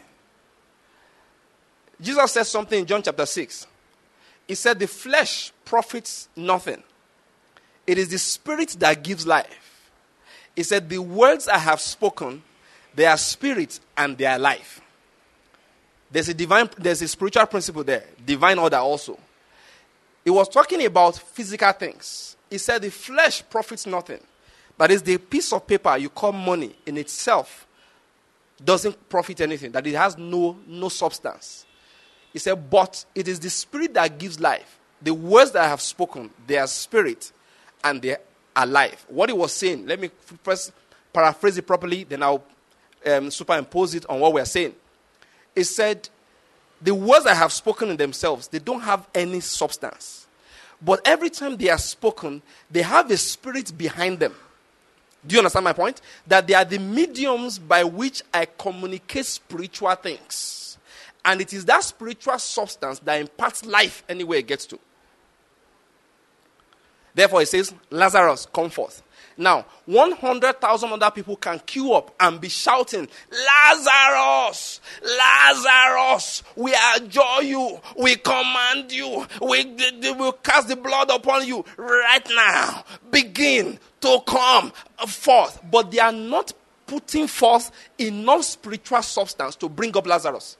[SPEAKER 1] Jesus said something in John chapter 6. He said, the flesh profits nothing. It is the spirit that gives life. He said, the words I have spoken, they are spirit and they are life. There's a spiritual principle there, divine order also. He was talking about physical things. He said the flesh profits nothing. That is, the piece of paper you call money in itself doesn't profit anything, that it has no substance. He said, but it is the spirit that gives life. The words that I have spoken, they are spirit and they are life. What he was saying, let me first paraphrase it properly, then I'll superimpose it on what we're saying. He said, the words I have spoken in themselves, they don't have any substance. But every time they are spoken, they have a spirit behind them. Do you understand my point? That they are the mediums by which I communicate spiritual things. And it is that spiritual substance that imparts life anywhere it gets to. Therefore it says, Lazarus, come forth. Now, 100,000 other people can queue up and be shouting, Lazarus, Lazarus, we adjure you, we command you, we will cast the blood upon you right now. Begin to come forth. But they are not putting forth enough spiritual substance to bring up Lazarus.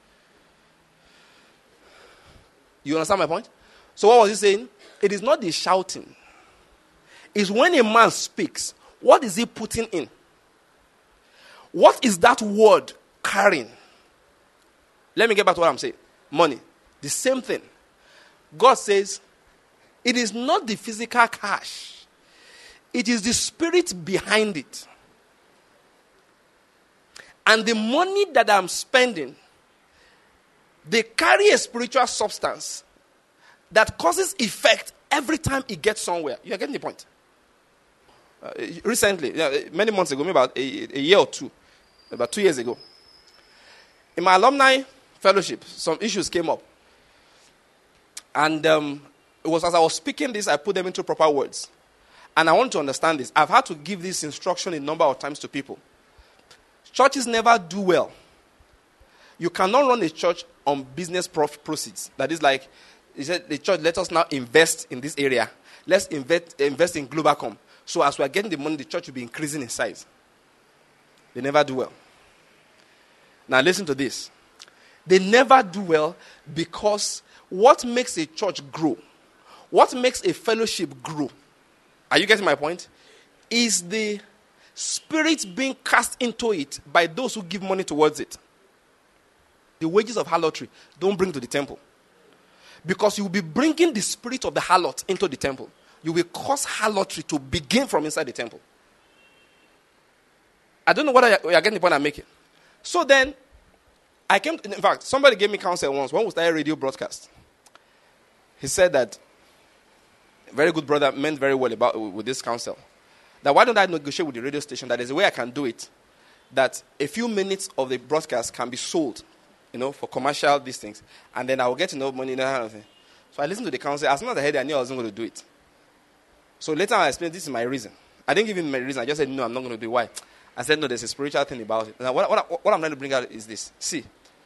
[SPEAKER 1] You understand my point? So what was he saying? It is not the shouting. Is when a man speaks, what is he putting in? What is that word carrying? Let me get back to what I'm saying. Money. The same thing. God says, it is not the physical cash. It is the spirit behind it. And the money that I'm spending, they carry a spiritual substance that causes effect every time it gets somewhere. You are getting the point? Recently, many months ago, maybe about a year or two, about 2 years ago, in my alumni fellowship, some issues came up. And it was as I was speaking this, I put them into proper words. And I want to understand this. I've had to give this instruction a number of times to people. Churches never do well. You cannot run a church on business proceeds. That is like, he said, the church, let us now invest in this area. Let's invest in Globacom. So as we are getting the money, the church will be increasing in size. They never do well. Now listen to this. They never do well because what makes a church grow, what makes a fellowship grow, are you getting my point? Is the spirit being cast into it by those who give money towards it. The wages of harlotry don't bring to the temple. Because you will be bringing the spirit of the harlot into the temple. You will cause harlotry to begin from inside the temple. I don't know whether you are getting the point I'm making. So then, in fact, somebody gave me counsel once when we started radio broadcast. He said that, a very good brother meant very well with this counsel. That why don't I negotiate with the radio station that there's a way I can do it, that a few minutes of the broadcast can be sold, for commercial these things, and then I will get enough money and that kind of thing. So I listened to the counsel. As soon as I heard it, I knew I wasn't going to do it. So later I explained, this is my reason. I didn't give him my reason. I just said, no, I'm not going to do it. Why? I said, no, there's a spiritual thing about it. Now, what I'm trying to bring out is this. See.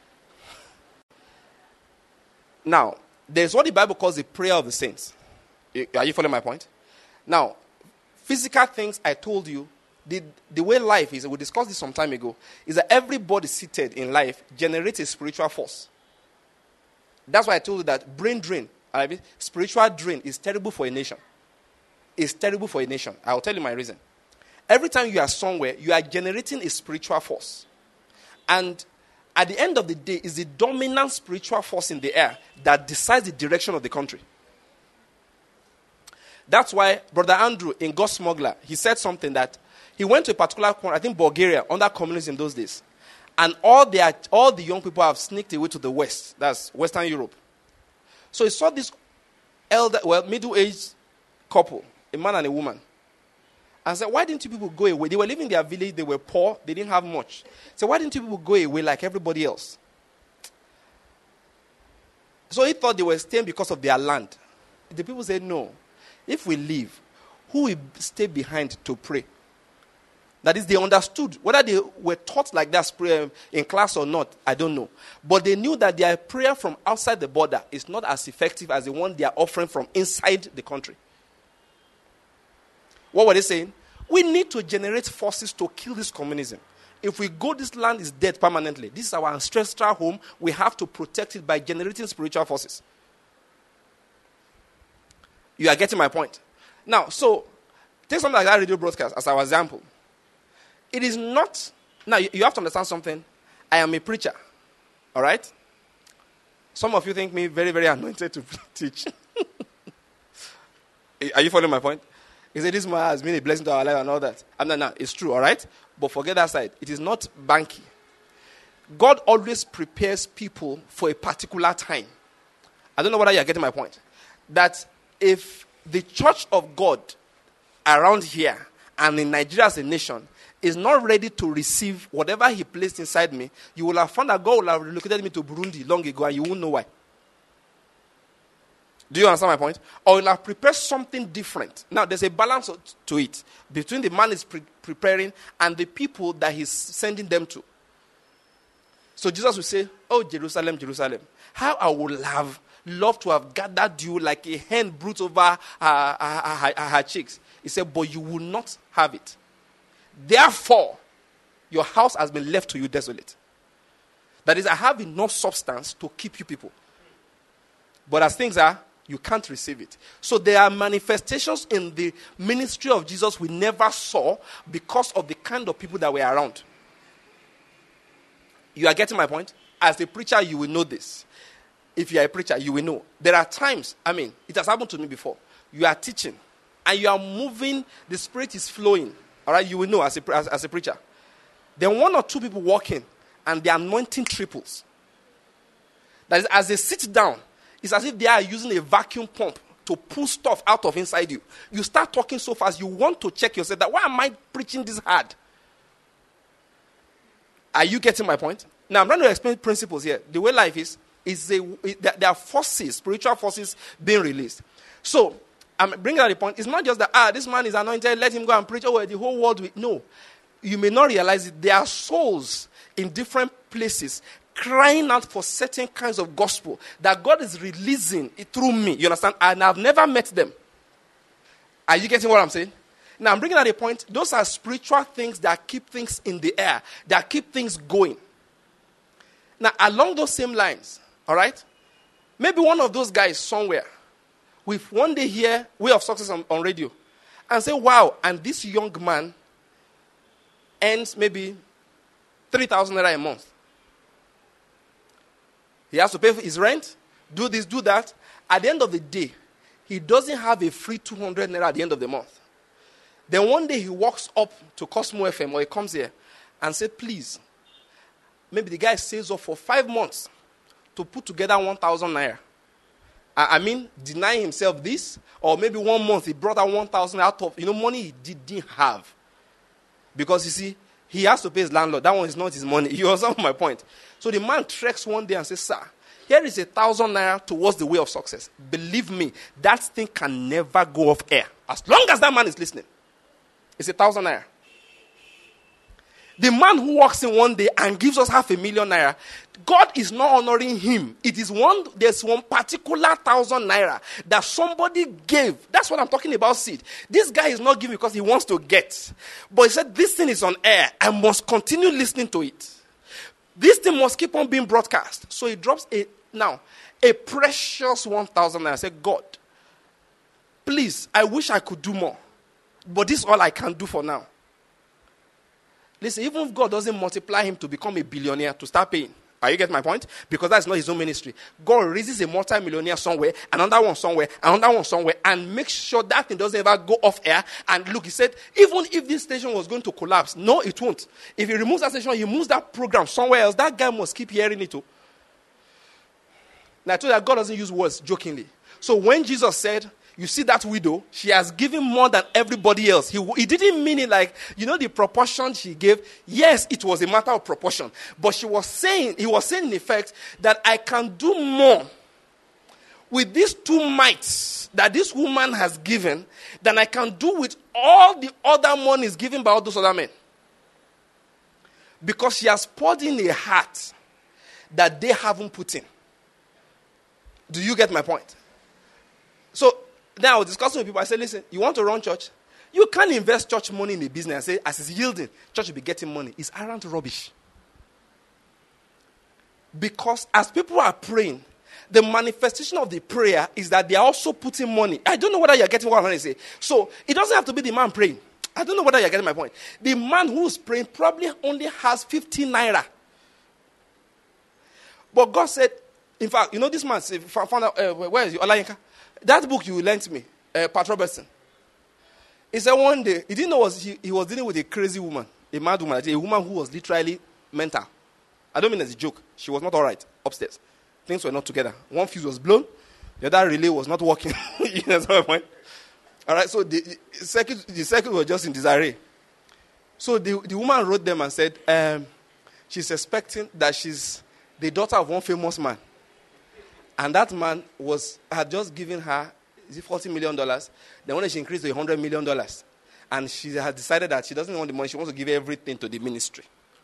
[SPEAKER 1] Now, there's what the Bible calls the prayer of the saints. Are you following my point? Now, physical things, I told you, the way life is, we discussed this some time ago, is that everybody seated in life generates a spiritual force. That's why I told you that brain drain, spiritual drain is terrible for a nation. It's terrible for a nation. I'll tell you my reason. Every time you are somewhere, you are generating a spiritual force. And at the end of the day, it's the dominant spiritual force in the air that decides the direction of the country. That's why Brother Andrew in God Smuggler, he said something that he went to a particular corner, I think Bulgaria, under communism in those days. And all the young people have sneaked away to the West. That's Western Europe. So he saw this middle-aged couple, a man and a woman. And said, why didn't you people go away? They were living in their village, they were poor, they didn't have much. So why didn't you people go away like everybody else? So he thought they were staying because of their land. The people said, no. If we leave, who will stay behind to pray? That is, they understood. Whether they were taught like that prayer in class or not, I don't know. But they knew that their prayer from outside the border is not as effective as the one they are offering from inside the country. What were they saying? We need to generate forces to kill this communism. If we go, this land is dead permanently. This is our ancestral home. We have to protect it by generating spiritual forces. You are getting my point. Now, so, take something like that radio broadcast as our example. It is not... Now, you have to understand something. I am a preacher. All right? Some of you think me very, very anointed to teach. Are you following my point? He said, this man has been a blessing to our life and all that. No, it's true, all right? But forget that side. It is not banky. God always prepares people for a particular time. I don't know whether you are getting my point. That if the church of God around here and in Nigeria as a nation is not ready to receive whatever he placed inside me, you will have found that God will have relocated me to Burundi long ago and you won't know why. Do you understand my point? Or you'll have prepared something different. Now, there's a balance to it between the man is preparing and the people that he's sending them to. So Jesus will say, oh, Jerusalem, Jerusalem, how I would have loved to have gathered you like a hen broods over her chicks. He said, but you will not have it. Therefore, your house has been left to you desolate. That is, I have enough substance to keep you people. But as things are, you can't receive it. So there are manifestations in the ministry of Jesus we never saw because of the kind of people that were around. You are getting my point? As a preacher, you will know this. If you are a preacher, you will know. There are times, it has happened to me before. You are teaching and you are moving, the Spirit is flowing. All right, you will know as a preacher. Then one or two people walk in and the anointing triples. That is, as they sit down, it's as if they are using a vacuum pump to pull stuff out of inside you. You start talking so fast, you want to check yourself that why am I preaching this hard? Are you getting my point? Now, I'm trying to explain principles here. The way life is there are forces, spiritual forces being released. So, I'm bringing out the point. It's not just that, this man is anointed, let him go and preach. Oh, the whole world will. No. You may not realize it. There are souls in different places crying out for certain kinds of gospel that God is releasing it through me. You understand? And I've never met them. Are you getting what I'm saying? Now, I'm bringing out a point. Those are spiritual things that keep things in the air, that keep things going. Now, along those same lines, all right, maybe one of those guys somewhere will one day hear Way of Success on radio and say, wow, and this young man earns maybe 3,000 naira a month. He has to pay for his rent, do this, do that. At the end of the day, he doesn't have a free 200 naira at the end of the month. Then one day he walks up to Cosmo FM or he comes here and says, please, maybe the guy saves up for 5 months to put together 1,000 naira. Denying himself this, or maybe 1 month he brought out 1,000 out of, money he didn't have. Because you see, he has to pay his landlord. That one is not his money. You understand my point? So the man treks one day and says, sir, here is 1,000 naira towards the way of success. Believe me, that thing can never go off air. As long as that man is listening. It's 1,000 naira. The man who walks in one day and gives us 500,000 naira, God is not honoring him. There's one particular 1,000 naira that somebody gave. That's what I'm talking about, seed. This guy is not giving because he wants to get. But he said, this thing is on air. I must continue listening to it. This thing must keep on being broadcast. So he drops a precious 1,000 naira. I said, God, please, I wish I could do more. But this is all I can do for now. Listen, even if God doesn't multiply him to become a billionaire to start paying, are you getting my point? Because that's not his own ministry. God raises a multi-millionaire somewhere, another one somewhere, and makes sure that thing doesn't ever go off air. And look, he said, even if this station was going to collapse, no, it won't. If he removes that station, he moves that program somewhere else, that guy must keep hearing it too. Now I told you that God doesn't use words jokingly. So when Jesus said, you see that widow, she has given more than everybody else. He didn't mean it like, the proportion she gave. Yes, it was a matter of proportion. But he was saying in effect that I can do more with these 2 mites that this woman has given than I can do with all the other monies given by all those other men. Because she has poured in a heart that they haven't put in. Do you get my point? So, then I was discussing with people. I said, listen, you want to run church? You can't invest church money in a business and say, as it's yielding, church will be getting money. It's arrant rubbish. Because as people are praying, the manifestation of the prayer is that they are also putting money. I don't know whether you're getting what I'm trying to say. So, it doesn't have to be the man praying. I don't know whether you're getting my point. The man who's praying probably only has 15 naira. But God said, in fact, this man found out, where is you? Olayinka? That book you lent me, Pat Robertson. He said one day, he didn't know he was dealing with a crazy woman, a mad woman, a woman who was literally mental. I don't mean as a joke. She was not all right upstairs. Things were not together. One fuse was blown. The other relay was not working. You know my point? All right, so the circuit was just in disarray. So the woman wrote them and said, she's expecting that she's the daughter of one famous man. And that man had just given her, is it $40 million? Then when she increased to $100 million. And she had decided that she doesn't want the money, she wants to give everything to the ministry.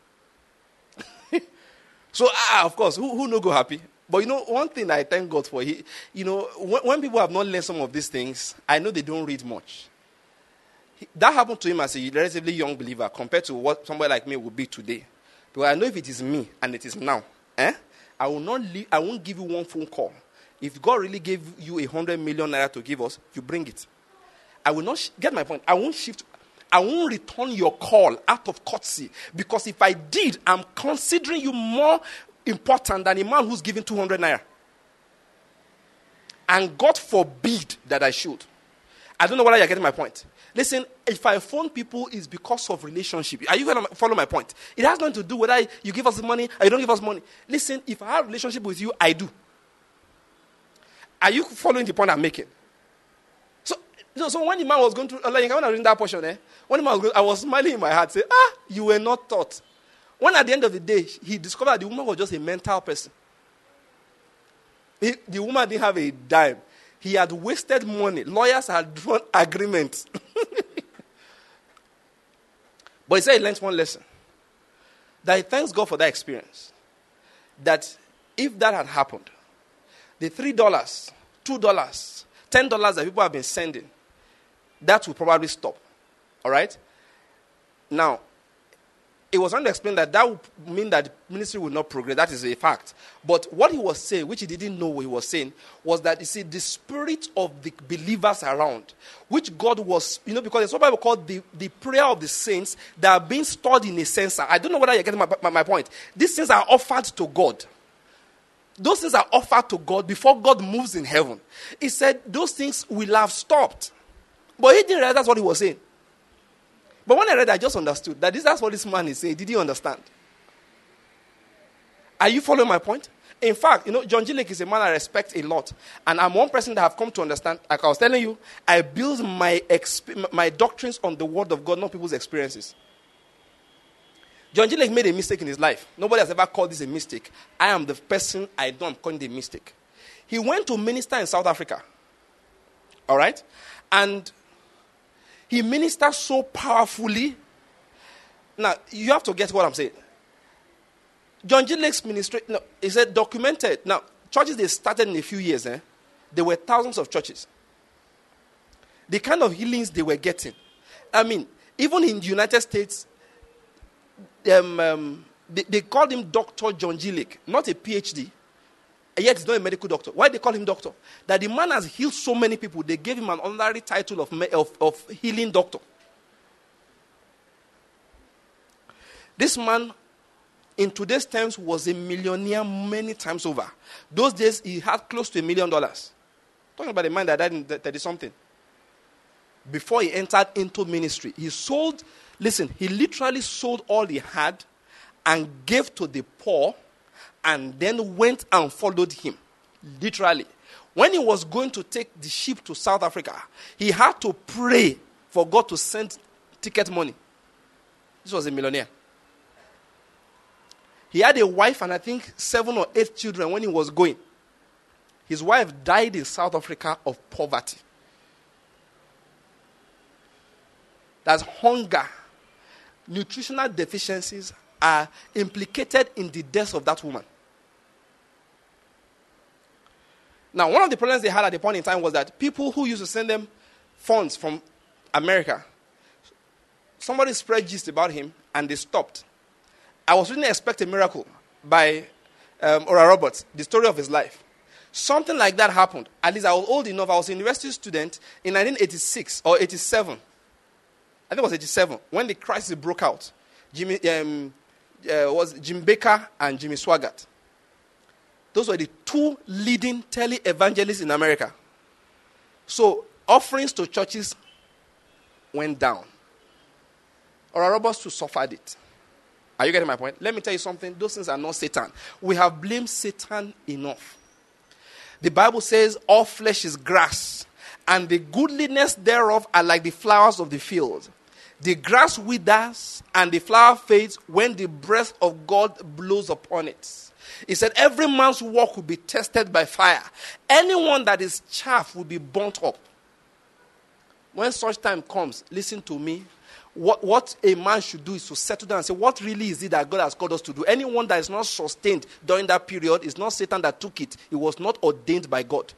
[SPEAKER 1] So, of course, who no go happy? But one thing I thank God for, when people have not learned some of these things, I know they don't read much. That happened to him as a relatively young believer compared to what somebody like me would be today. Because I know if it is me and it is now, I won't give you one phone call. If God really gave you $100 million to give us, you bring it. I will not get my point. I won't return your call out of courtesy, because if I did, I'm considering you more important than a man who's giving 200 naira. And God forbid that I should. I don't know whether you're getting my point. Listen, if I phone people, it's because of relationship. Are you going to follow my point? It has nothing to do whether you give us money or you don't give us money. Listen, if I have a relationship with you, I do. Are you following the point I'm making? So when the man was going through, when I was reading that portion, when the man was going, I was smiling in my heart, saying, you were not taught. When at the end of the day, he discovered that the woman was just a mental person. The woman didn't have a dime. He had wasted money. Lawyers had drawn agreements. But he said he learned one lesson. That he thanks God for that experience. That if that had happened, the $3, $2, $10 that people have been sending, that will probably stop. All right? Now, it was trying to explain that would mean that the ministry will not progress. That is a fact. But what he was saying, which he didn't know what he was saying, was that, you see, the spirit of the believers around, which God was, because there's what Bible called the prayer of the saints that are being stored in a censer. I don't know whether you're getting my point. These things are offered to God. Those things are offered to God before God moves in heaven. He said those things will have stopped. But he didn't realize that's what he was saying. But when I read, I just understood that that's what this man is saying. Did you understand? Are you following my point? In fact, John G. Lake is a man I respect a lot. And I'm one person that have come to understand. Like I was telling you, I build my doctrines on the word of God, not people's experiences. John G. Lake made a mistake in his life. Nobody has ever called this a mistake. I am the person I know I'm calling it a mistake. He went to minister in South Africa. All right? And he ministered so powerfully. Now, you have to get what I'm saying. John G. Lake's ministry, he said documented. Now, churches, they started in a few years. There were thousands of churches. The kind of healings they were getting. I mean, even in the United States, they called him Dr. John G. Lake, not a PhD. And yet he's not a medical doctor. Why they call him doctor? That the man has healed so many people, they gave him an honorary title of healing doctor. This man, in today's terms, was a millionaire many times over. Those days, he had close to $1 million. Talking about a man that died in 30-something. Before he entered into ministry, he literally sold all he had and gave to the poor, and then went and followed him. Literally. When he was going to take the ship to South Africa, he had to pray for God to send ticket money. This was a millionaire. He had a wife and I think 7 or 8 children when he was going. His wife died in South Africa of poverty. That's hunger. Nutritional deficiencies are implicated in the death of that woman. Now, one of the problems they had at the point in time was that people who used to send them funds from America, somebody spread gist about him and they stopped. I was really expecting a miracle by Oral Roberts, the story of his life. Something like that happened. At least I was old enough. I was a university student in 1986 or 87. I think it was 87 when the crisis broke out. Jim Baker and Jimmy Swaggart. Those were the 2 leading tele-evangelists in America. So offerings to churches went down. Oral Roberts too suffered it. Are you getting my point? Let me tell you something. Those things are not Satan. We have blamed Satan enough. The Bible says all flesh is grass, and the goodliness thereof are like the flowers of the field. The grass withers and the flower fades when the breath of God blows upon it. He said every man's work will be tested by fire. Anyone that is chaff will be burnt up. When such time comes, listen to me. What a man should do is to settle down and say, what really is it that God has called us to do? Anyone that is not sustained during that period, is not Satan that took it. It was not ordained by God.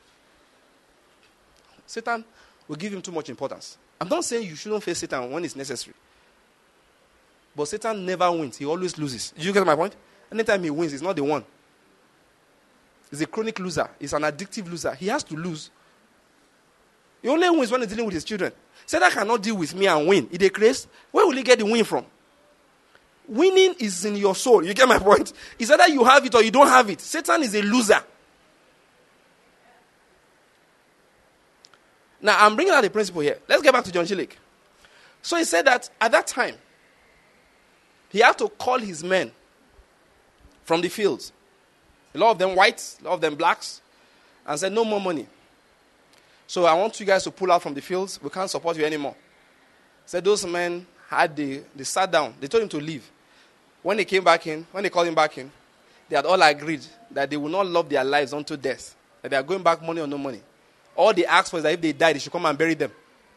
[SPEAKER 1] Satan will give him too much importance. I'm not saying you shouldn't face Satan when it's necessary. But Satan never wins. He always loses. Did you get my point? Anytime he wins, he's not the one. He's a chronic loser. He's an addictive loser. He has to lose. He only wins when he's dealing with his children. Satan cannot deal with me and win. If they craze, where will he get the win from? Winning is in your soul. You get my point? It's either you have it or you don't have it. Satan is a loser. Now, I'm bringing out the principle here. Let's get back to John G. Lake. So he said that at that time, he had to call his men from the fields. A lot of them whites, a lot of them blacks, and said, no more money. So I want you guys to pull out from the fields. We can't support you anymore. Said those men they sat down. They told him to leave. When they came back in, when they called him back in, they had all agreed that they will not love their lives unto death. That they are going back money or no money. All they asked for is that if they died, they should come and bury them.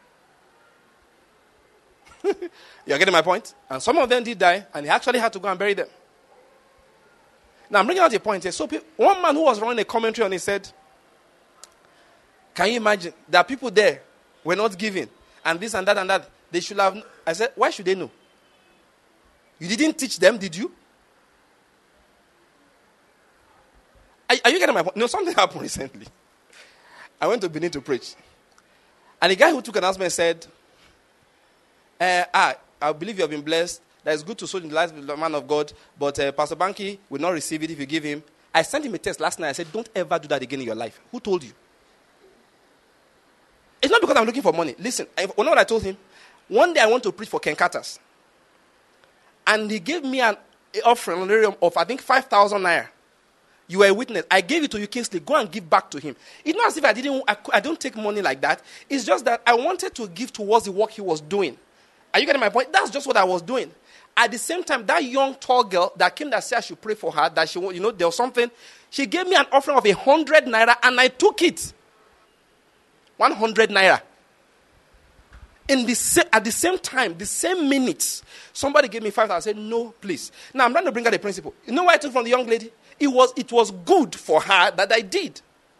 [SPEAKER 1] You're getting my point? And some of them did die, and they actually had to go and bury them. Now, I'm bringing out a point here. So one man who was running a commentary on it said, can you imagine that people there were not giving, and this and that and that? They should have. I said, why should they know? You didn't teach them, did you? Are you getting my point? No, something happened recently. I went to Benin to preach. And the guy who took an announcement said, I believe you have been blessed. That it's good to sow in the life of the man of God, but Pastor Banky will not receive it if you give him. I sent him a text last night. I said, don't ever do that again in your life. Who told you? It's not because I'm looking for money. Listen, you know what I told him? One day I want to preach for Ken Carter's. And he gave me an offering of, I think, 5,000 naira. You were a witness. I gave it to you, Kingsley. Go and give back to him. It's not as if I don't take money like that. It's just that I wanted to give towards the work he was doing. Are you getting my point? That's just what I was doing. At the same time, that young tall girl that came that said I should pray for her, that she, there was something. She gave me an offering of 100 naira and I took it. 100 naira. At the same time, the same minutes, somebody gave me 5,000. I said, no, please. Now, I'm trying to bring out a principle. You know what I took from the young lady? It was good for her that I did.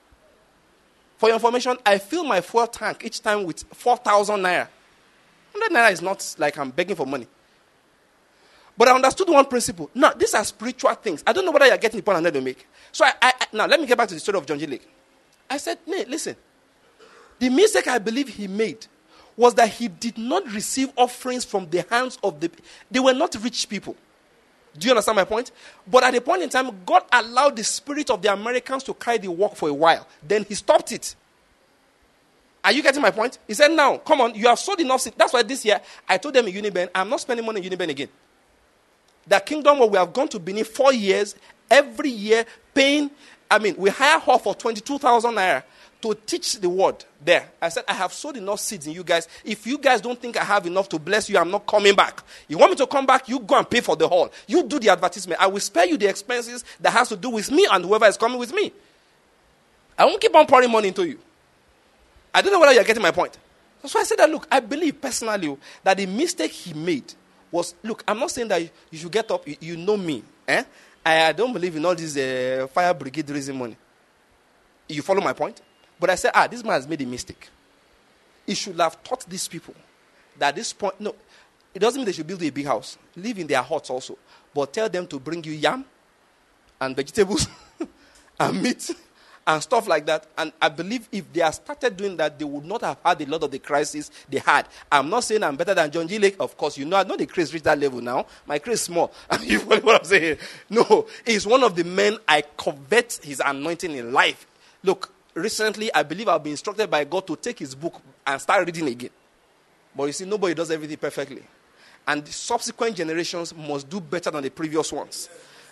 [SPEAKER 1] For your information, I fill my fuel tank each time with 4,000 naira. 100 naira is not like I'm begging for money. But I understood one principle. Now, these are spiritual things. I don't know whether you're getting the point I'm trying to make. So, now, let me get back to the story of John G. Lake. I said, nee, listen. The mistake I believe he made was that he did not receive offerings from the hands of they were not rich people. Do you understand my point? But at a point in time, God allowed the spirit of the Americans to carry the work for a while. Then he stopped it. Are you getting my point? He said, now, come on, you have sowed enough seed. That's why this year, I told them in Uniben, I'm not spending money in Uniben again. The kingdom where we have gone to Benin 4 years, every year, paying, we hire her for 22,000 naira to teach the word there. I said, I have sowed enough seeds in you guys. If you guys don't think I have enough to bless you, I'm not coming back. You want me to come back? You go and pay for the hall. You do the advertisement. I will spare you the expenses that has to do with me and whoever is coming with me. I won't keep on pouring money into you. I don't know whether you're getting my point. So I said that, look, I believe personally that the mistake he made was, look, I'm not saying that you should get up, you know me. I don't believe in all this fire brigade raising money. You follow my point? But I said, this man has made a mistake. He should have taught these people that at this point, no, it doesn't mean they should build a big house. Live in their huts also. But tell them to bring you yam and vegetables and meat and stuff like that. And I believe if they had started doing that, they would not have had a lot of the crises they had. I'm not saying I'm better than John G. Lake. Of course, I'm not the craze reached that level now. My craze is small. You follow what I'm saying? No, he's one of the men I covet his anointing in life. Look, recently, I believe I've been instructed by God to take his book and start reading again. But you see, nobody does everything perfectly. And the subsequent generations must do better than the previous ones.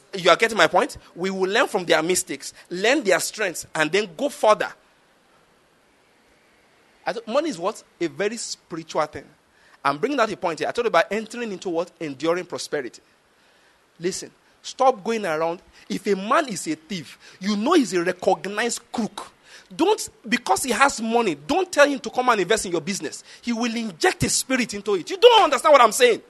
[SPEAKER 1] You are getting my point? We will learn from their mistakes, learn their strengths, and then go further. Money is what? A very spiritual thing. I'm bringing out a point here. I told you about entering into what? Enduring prosperity. Listen, stop going around. If a man is a thief, you know he's a recognized crook. Because he has money, don't tell him to come and invest in your business. He will inject his spirit into it. You don't understand what I'm saying.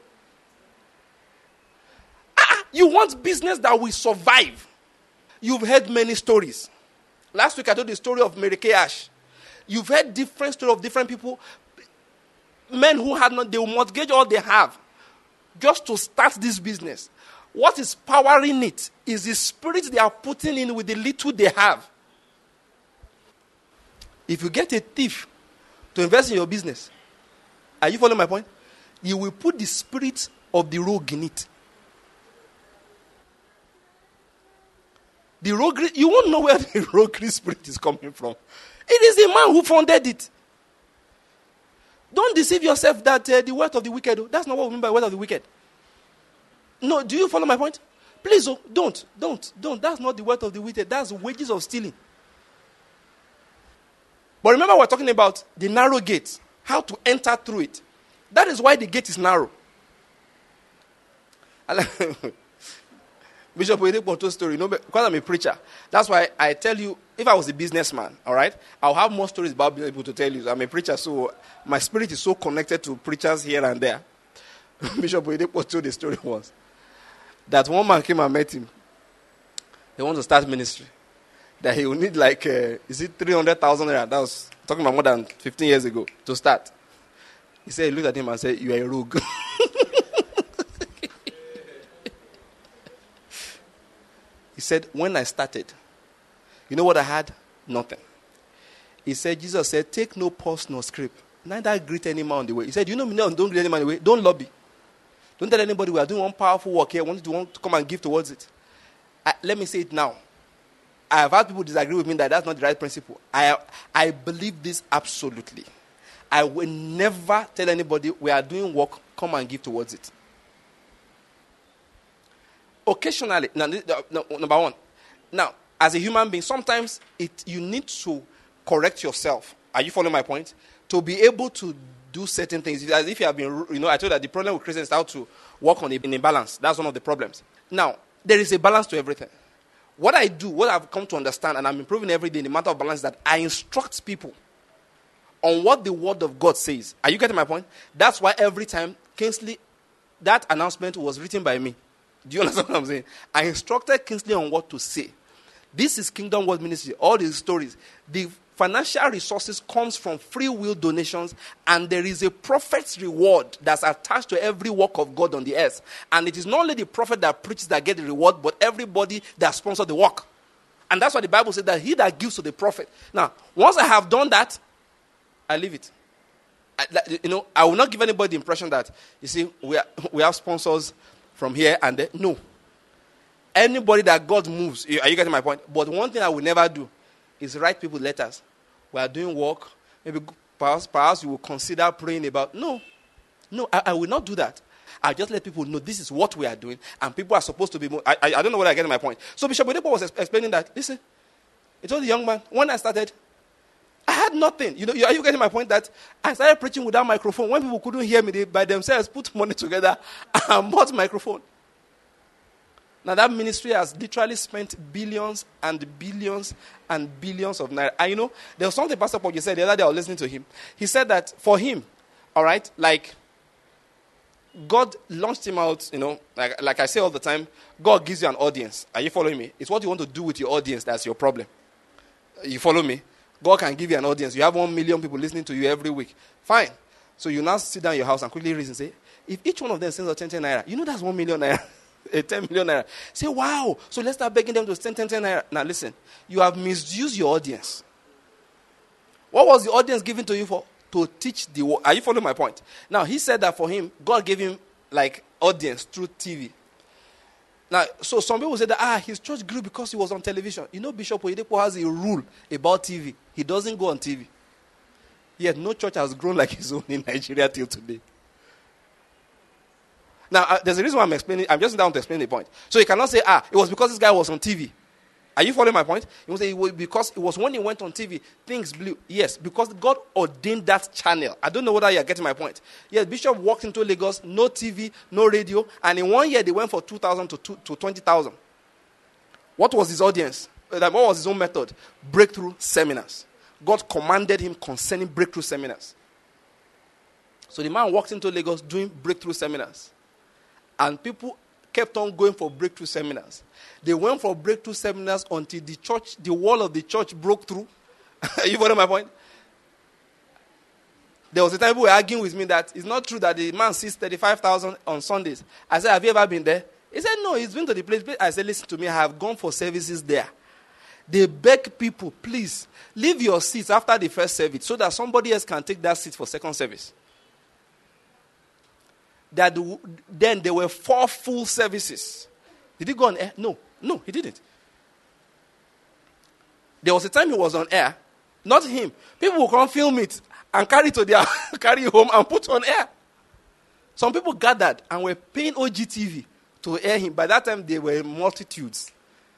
[SPEAKER 1] You want business that will survive. You've heard many stories. Last week I told the story of Mary Kay Ash. You've heard different stories of different people. Men who had not, they will mortgage all they have just to start this business. What is powering it is the spirit they are putting in with the little they have. If you get a thief to invest in your business, are you following my point? You will put the spirit of the rogue in it. The roguery, you won't know where the roguery spirit is coming from. It is the man who founded it. Don't deceive yourself that the wealth of the wicked, that's not what we mean by wealth of the wicked. No, do you follow my point? Please, don't. That's not the wealth of the wicked. That's wages of stealing. But remember, we're talking about the narrow gate, how to enter through it. That is why the gate is narrow. Bishop Oyedepo's story, because I'm a preacher. That's why I tell you, if I was a businessman, all right, I'll have more stories about being able to tell you. I'm a preacher, so my spirit is so connected to preachers here and there. Bishop Oyedepo told the story once that one man came and met him. They want to start ministry. That he will need 300,000 naira? That was talking about more than 15 years ago to start. He said, he looked at him and said, "You are a rogue." He said, when I started, you know what I had? Nothing. He said, Jesus said, take no pulse nor script. Neither greet any man on the way. He said, you know me now, don't greet any man on the way. Don't lobby. Don't tell anybody we are doing one powerful work here. Want to come and give towards it. Let me say it now. I have had people disagree with me that that's not the right principle. I believe this absolutely. I will never tell anybody we are doing work, come and give towards it. Occasionally, number one. Now, as a human being, sometimes you need to correct yourself. Are you following my point? To be able to do certain things. As if you have been, I told you that the problem with Christians is how to work on in a balance. That's one of the problems. Now, there is a balance to everything. What I do, what I've come to understand, and I'm improving every day in the matter of balance, is that I instruct people on what the word of God says. Are you getting my point? That's why every time, Kingsley, that announcement was written by me. Do you understand what I'm saying? I instructed Kingsley on what to say. This is Kingdom World Ministry. All these stories. The financial resources comes from free will donations, and there is a prophet's reward that's attached to every work of God on the earth. And it is not only the prophet that preaches that get the reward, but everybody that sponsors the work. And that's why the Bible said that he that gives to the prophet. Now, once I have done that, I leave it. I will not give anybody the impression that, you see, we have sponsors from here and there. No. Anybody that God moves, are you getting my point? But one thing I will never do is write people letters. We are doing work. Maybe perhaps you will consider praying about. No, I will not do that. I just let people know this is what we are doing, and people are supposed to be. I don't know whether I get my point. So Bishop Oyedepo was explaining that. Listen, he told the young man, when I started, I had nothing. Are you getting my point? That I started preaching without microphone. When people couldn't hear me, they by themselves put money together and bought microphone. Now that ministry has literally spent billions and billions and billions of naira. And there was something Pastor Paul said the other day I was listening to him. He said that for him, all right, like God launched him out, like I say all the time, God gives you an audience. Are you following me? It's what you want to do with your audience that's your problem. You follow me? God can give you an audience. You have 1 million people listening to you every week. Fine. So you now sit down in your house and quickly reason, say, if each one of them sends us 10 naira, that's 1 million naira. 10 million naira. Say, wow. So let's start begging them to send 10 naira. Now listen, you have misused your audience. What was the audience given to you for? To teach the word. Are you following my point? Now, he said that for him, God gave him audience through TV. Now, so some people say that, his church grew because he was on television. Bishop Oyedepo has a rule about TV. He doesn't go on TV. Yet no church has grown like his own in Nigeria till today. Now, there's a reason why I'm explaining. I'm just down to explain the point. So you cannot say, it was because this guy was on TV. Are you following my point? You will say, because it was when he went on TV, things blew. Yes, because God ordained that channel. I don't know whether you're getting my point. Yes, Bishop walked into Lagos, no TV, no radio, and in 1 year they went for 2,000 to 20,000. What was his audience? What was his own method? Breakthrough seminars. God commanded him concerning breakthrough seminars. So the man walked into Lagos doing breakthrough seminars. And people kept on going for breakthrough seminars. They went for breakthrough seminars until the wall of the church broke through. You follow my point? There was a time people were arguing with me that it's not true that the man sees 35,000 on Sundays. I said, have you ever been there? He said, no, he's been to the place. I said, listen to me, I have gone for services there. They beg people, please, leave your seats after the first service so that somebody else can take that seat for second service. Then there were 4 full services. Did he go on air? No, he didn't. There was a time he was on air, not him. People will come film it and carry it home and put on air. Some people gathered and were paying OGTV to air him. By that time, there were multitudes.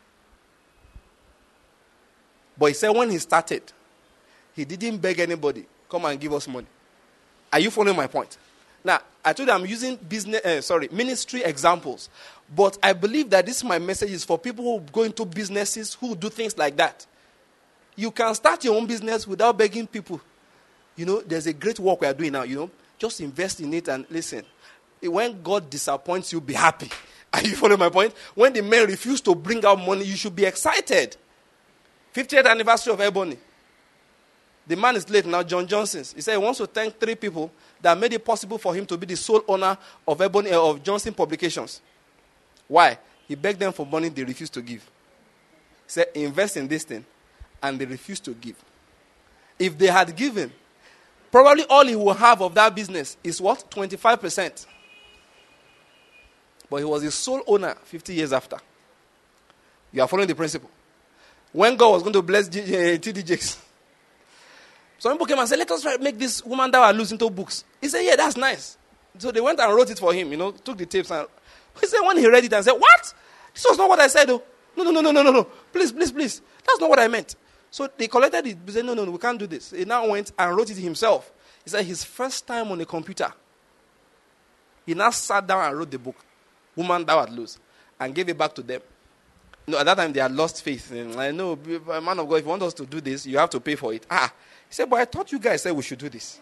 [SPEAKER 1] But he said when he started, he didn't beg anybody, come and give us money. Are you following my point? Now, I told you I'm using ministry examples. But I believe that this my message is for people who go into businesses who do things like that. You can start your own business without begging people. There's a great work we are doing now, Just invest in it and listen. When God disappoints you, be happy. Are you following my point? When the men refuse to bring out money, you should be excited. 50th anniversary of Ebony. The man is late now, John Johnson's. He said he wants to thank 3 people that made it possible for him to be the sole owner of Ebony of Johnson Publications. Why? He begged them for money they refused to give. He said, invest in this thing. And they refused to give. If they had given, probably all he will have of that business is what? 25%. But he was the sole owner 50 years after. You are following the principle. When God was going to bless T.D. Jakes, some people came and said, let us make this woman that are losing into books. He said, yeah, that's nice. So they went and wrote it for him, took the tapes. And he said, when he read it and said, what? This was not what I said, though. No. Please. That's not what I meant. So they collected it. They said, no, we can't do this. He now went and wrote it himself. He said his first time on a computer, he now sat down and wrote the book, Woman Thou Art Loose, and gave it back to them. At that time, they had lost faith. And I know, man of God, if you want us to do this, you have to pay for it. He said, but I thought you guys said we should do this.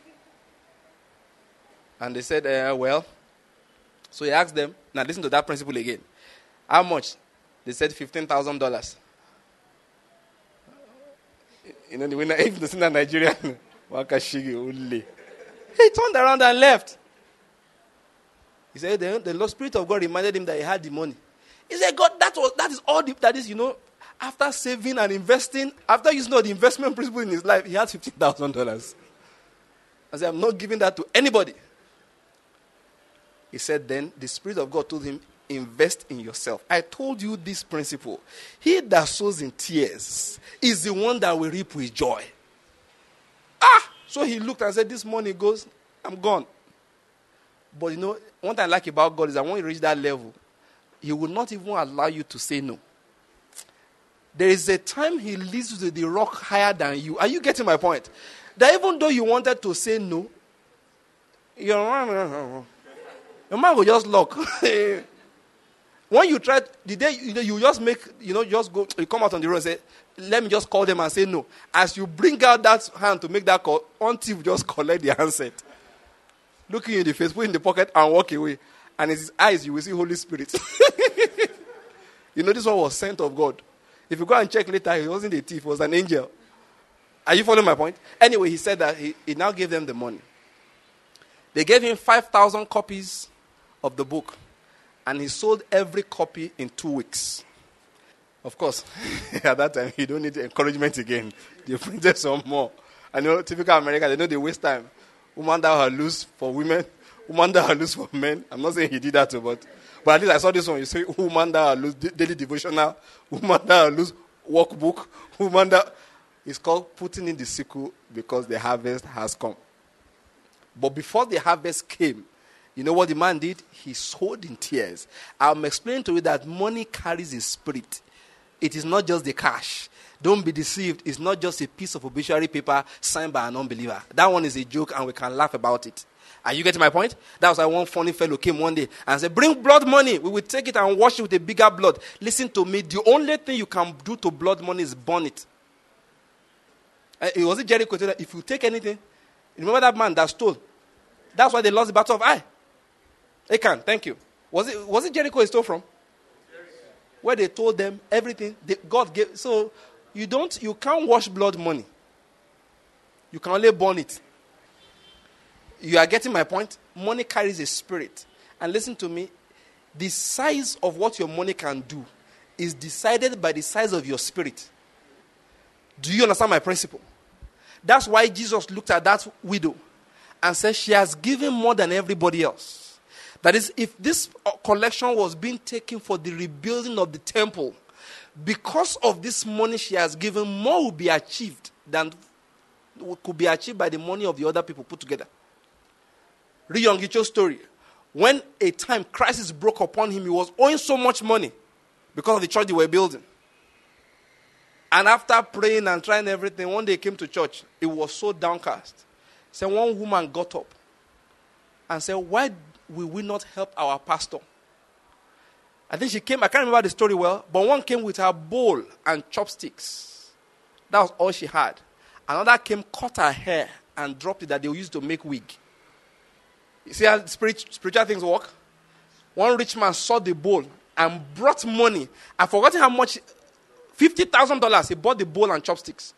[SPEAKER 1] And they said, well. So he asked them, now listen to that principle again. How much? They said $15,000. The winner, if the sinner Nigerian, Wakashigi only. He turned around and left. He said, the Spirit of God reminded him that he had the money. He said, God, that is all that is, after saving and investing, after using all the investment principle in his life, he had $15,000. I said, I'm not giving that to anybody. He said, then the Spirit of God told him, invest in yourself. I told you this principle. He that sows in tears is the one that will reap with joy. So he looked and said, this money goes, I'm gone. But one thing I like about God is that when you reach that level, He will not even allow you to say no. There is a time He leads you to the rock higher than you. Are you getting my point? That even though you wanted to say no, your man will just lock. When you try, the day you just make, just go, you come out on the road and say, let me just call them and say no. As you bring out that hand to make that call, until you just collect the handset. Looking in the face, put in the pocket and walk away. And in his eyes, you will see Holy Spirit. This one was sent of God. If you go and check later, he wasn't a thief, he was an angel. Are you following my point? Anyway, he said that he now gave them the money. They gave him 5,000 copies of the book. And he sold every copy in 2 weeks. Of course, at that time, you don't need encouragement again. They printed some more. I know, typical America, they know they waste time. Woman that will lose for women. Woman that will lose for men. I'm not saying he did that, but at least I saw this one. You say, woman that will lose daily devotional. Woman that will lose workbook. Woman that... It's called putting in the sickle because the harvest has come. But before the harvest came,
[SPEAKER 2] You know what the man did? He sold in tears. I'm explaining to you that money carries a spirit. It is not just the cash. Don't be deceived. It's not just a piece of obituary paper signed by an unbeliever. That one is a joke and we can laugh about it. Are you getting my point? That was why one funny fellow came one day and said, bring blood money. We will take it and wash it with a bigger blood. Listen to me. The only thing you can do to blood money is burn it. It was Jericho said that if you take anything, remember that man that stole? That's why they lost the battle of Ai. Achan, thank you. Was it Jericho he stole from? Jericho. Where they told them everything God gave. So you can't wash blood money. You can only burn it. You are getting my point? Money carries a spirit. And listen to me, the size of what your money can do is decided by the size of your spirit. Do you understand my principle? That's why Jesus looked at that widow and said, she has given more than everybody else. That is, if this collection was being taken for the rebuilding of the temple, because of this money she has given, more will be achieved than could be achieved by the money of the other people put together. Read Young Gicho's story. When a time crisis broke upon him, he was owing so much money because of the church they were building. And after praying and trying everything, one day he came to church. It was so downcast. So one woman got up and said, why will we not help our pastor? I think she came, I can't remember the story well, but one came with her bowl and chopsticks. That was all she had. Another came, cut her hair and dropped it that they used to make wig. You see how spiritual things work? One rich man saw the bowl and brought money. I forgot how much, $50,000. He bought the bowl and chopsticks.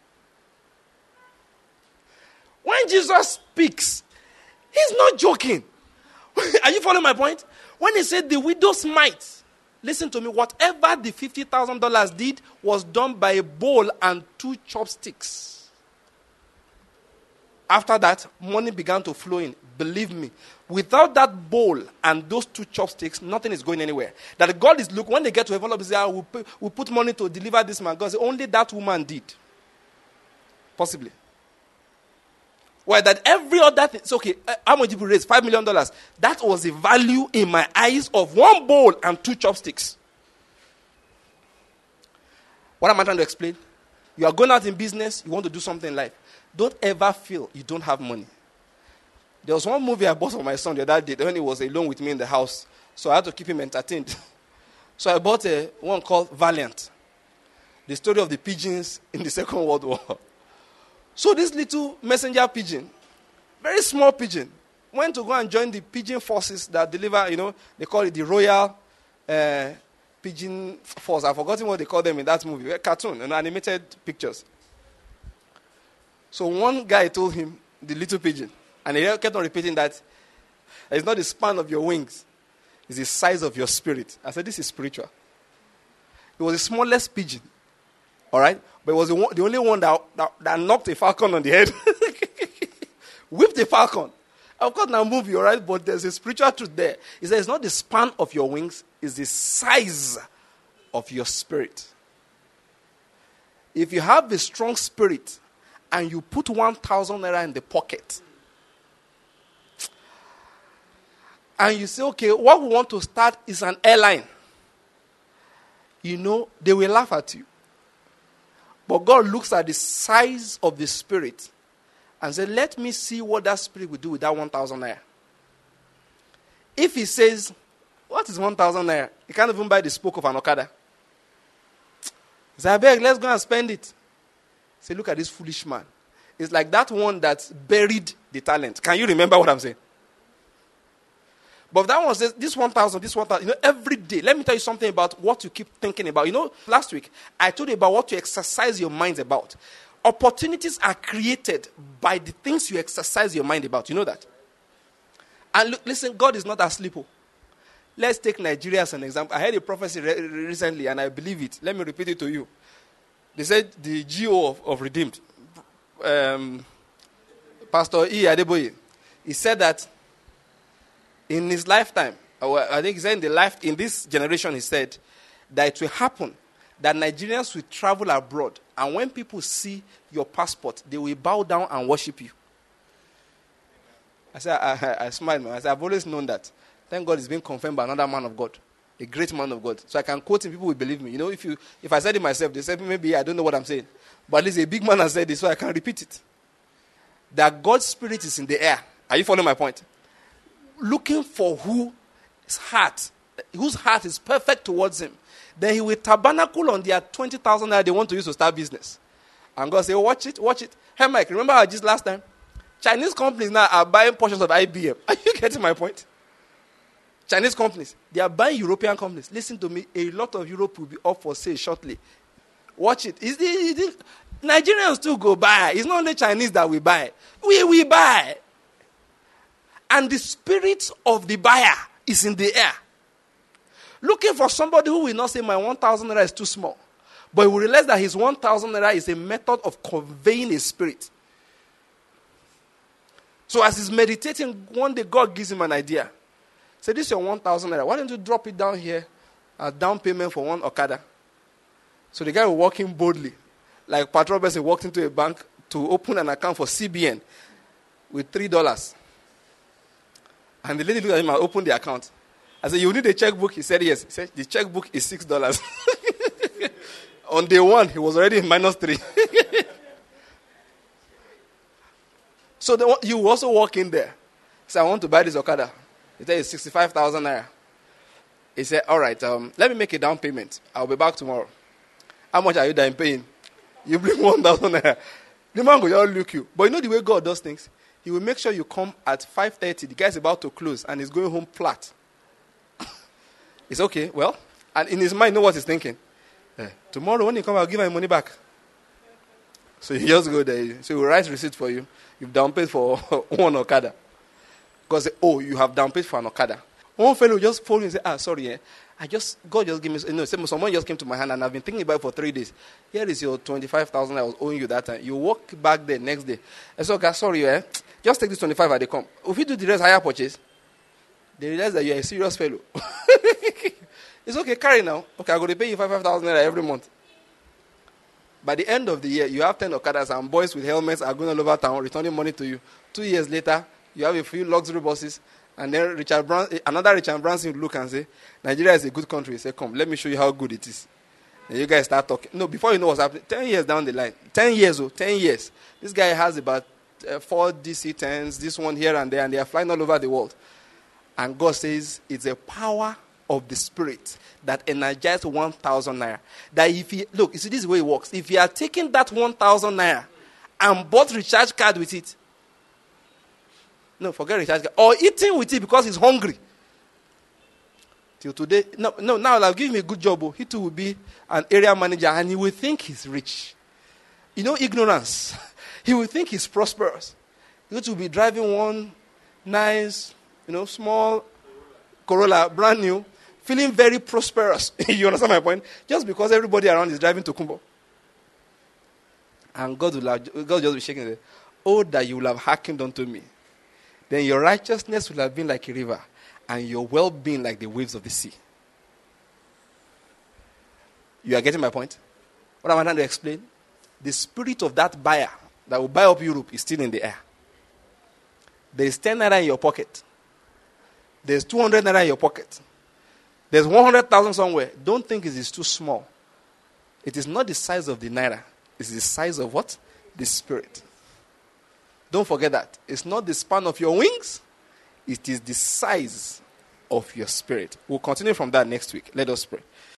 [SPEAKER 2] When Jesus speaks, he's not joking. Are you following my point? When he said the widow's mite, listen to me, whatever the $50,000 did was done by a bowl and 2 chopsticks. After that, money began to flow in. Believe me, without that bowl and those 2 chopsticks, nothing is going anywhere. That God is looking, when they get to heaven, they say, we'll put money to deliver this man. God said, only that woman did. Possibly. Well, that every other thing, it's okay, how much did you raise? $5 million. That was the value in my eyes of 1 bowl and 2 chopsticks. What am I trying to explain? You are going out in business, you want to do something in life. Don't ever feel you don't have money. There was one movie I bought for my son the other day when he was alone with me in the house. So I had to keep him entertained. So I bought one called Valiant. The story of the pigeons in the Second World War. So this little messenger pigeon, very small pigeon, went to go and join the pigeon forces that deliver, they call it the Royal Pigeon Force. I've forgotten what they call them in that movie. A cartoon, animated pictures. So one guy told him, the little pigeon, and he kept on repeating that it's not the span of your wings, it's the size of your spirit. I said, this is spiritual. It was the smallest pigeon, all right? But it was the only one that knocked a falcon on the head. Whipped the falcon. Of course, now movie, all right? But there's a spiritual truth there. He said, it's not the span of your wings, it's the size of your spirit. If you have a strong spirit, and you put 1,000 naira in the pocket, and you say, okay, what we want to start is an airline. They will laugh at you. But God looks at the size of the spirit and says, let me see what that spirit will do with that 1,000 naira. If he says, what is 1,000 naira? You can't even buy the spoke of an Okada. He says, I beg, let's go and spend it. Say, look at this foolish man. It's like that one that buried the talent. Can you remember what I'm saying? But that one says, this 1,000, every day. Let me tell you something about what you keep thinking about. Last week, I told you about what you exercise your minds about. Opportunities are created by the things you exercise your mind about. You know that? And look, listen, God is not asleep. Let's take Nigeria as an example. I heard a prophecy recently, and I believe it. Let me repeat it to you. They said the GO of Redeemed, Pastor E. Adeboye, he said that in his lifetime, I think he said in this generation, he said that it will happen that Nigerians will travel abroad, and when people see your passport, they will bow down and worship you. I said, I smiled, man. I said, I've always known that. Thank God it's been confirmed by another man of God, a great man of God. So I can quote him, people will believe me. You know, if I said it myself, they said maybe I don't know what I'm saying. But at least a big man has said it, so I can repeat it. That God's Spirit is in the air. Are you following my point? Looking for whose heart is perfect towards him. Then he will tabernacle on their 20,000 that they want to use to start business. And God say, watch it. Hey, Mike, remember how just last time? Chinese companies now are buying portions of IBM. Are you getting my point? Chinese companies, they are buying European companies. Listen to me, a lot of Europe will be up for sale shortly. Watch it. Nigerians too go buy. It's not only Chinese that we buy. We buy. And the spirit of the buyer is in the air. Looking for somebody who will not say, my 1,000 naira is too small. But he will realize that his 1,000 naira is a method of conveying a spirit. So as he's meditating, one day God gives him an idea. Say, this is your 1,000 naira. Why don't you drop it down here as down payment for one Okada? So the guy will walk in boldly. Like Pat Robertson walked into a bank to open an account for CBN with $3. And the lady looked at him and opened the account. I said, you need a checkbook? He said, yes. He said, the checkbook is $6. On day one, he was already in -3. So you also walk in there. He said, I want to buy this Okada. He said, it's 65,000 naira. He said, all right, let me make a down payment. I'll be back tomorrow. How much are you down paying? You bring 1,000 naira. The man will just look you. But you know the way God does things? He will make sure you come at 5:30. The guy's about to close and he's going home flat. It's okay, well. And in his mind, know what he's thinking. Tomorrow when you come, I'll give my money back. So you just go there. So we'll write receipt for you. You've down paid for one Okada. Because, you have down paid for an Okada. One fellow just phoned me and said, sorry, God just gave me, someone just came to my hand and I've been thinking about it for 3 days. Here is your 25,000 I was owing you that time. You walk back there next day. I said, okay, sorry, just take this 25 and they come. If you do the rest higher purchase, they realize that you're a serious fellow. It's okay, carry now. Okay, I'm going to pay you 5,000 every month. By the end of the year, you have 10 Okadas and boys with helmets are going all over town, returning money to you. 2 years later, you have a few luxury buses. And then another Richard Branson will look and say, Nigeria is a good country. He said, come, let me show you how good it is. And you guys start talking. No, before you know what's happening, 10 years down the line, 10 years. This guy has about 4 DC-10s, this one here and there, and they are flying all over the world. And God says, it's a power of the Spirit that energized 1,000 naira. That if you see, this is the way it works. If you are taking that 1,000 naira and bought recharge card with it, no, forget recharge card, or eating with it because he's hungry. Till today, now I'll give him a good job. He too will be an area manager and he will think he's rich. You know, ignorance. He will think he's prosperous. He will be driving one nice, small Corolla, brand new, feeling very prosperous. You understand my point? Just because everybody around is driving Tokumbo. And God just be shaking his head. Oh, that you will have hearkened unto me. Then your righteousness will have been like a river, and your well-being like the waves of the sea. You are getting my point? What am I trying to explain? The spirit of that buyer that will buy up Europe is still in the air. There is 10 naira in your pocket. There's 200 naira in your pocket. There's 100,000 somewhere. Don't think it is too small. It is not the size of the naira. It's the size of what? The spirit. Don't forget that. It's not the span of your wings. It is the size of your spirit. We'll continue from that next week. Let us pray.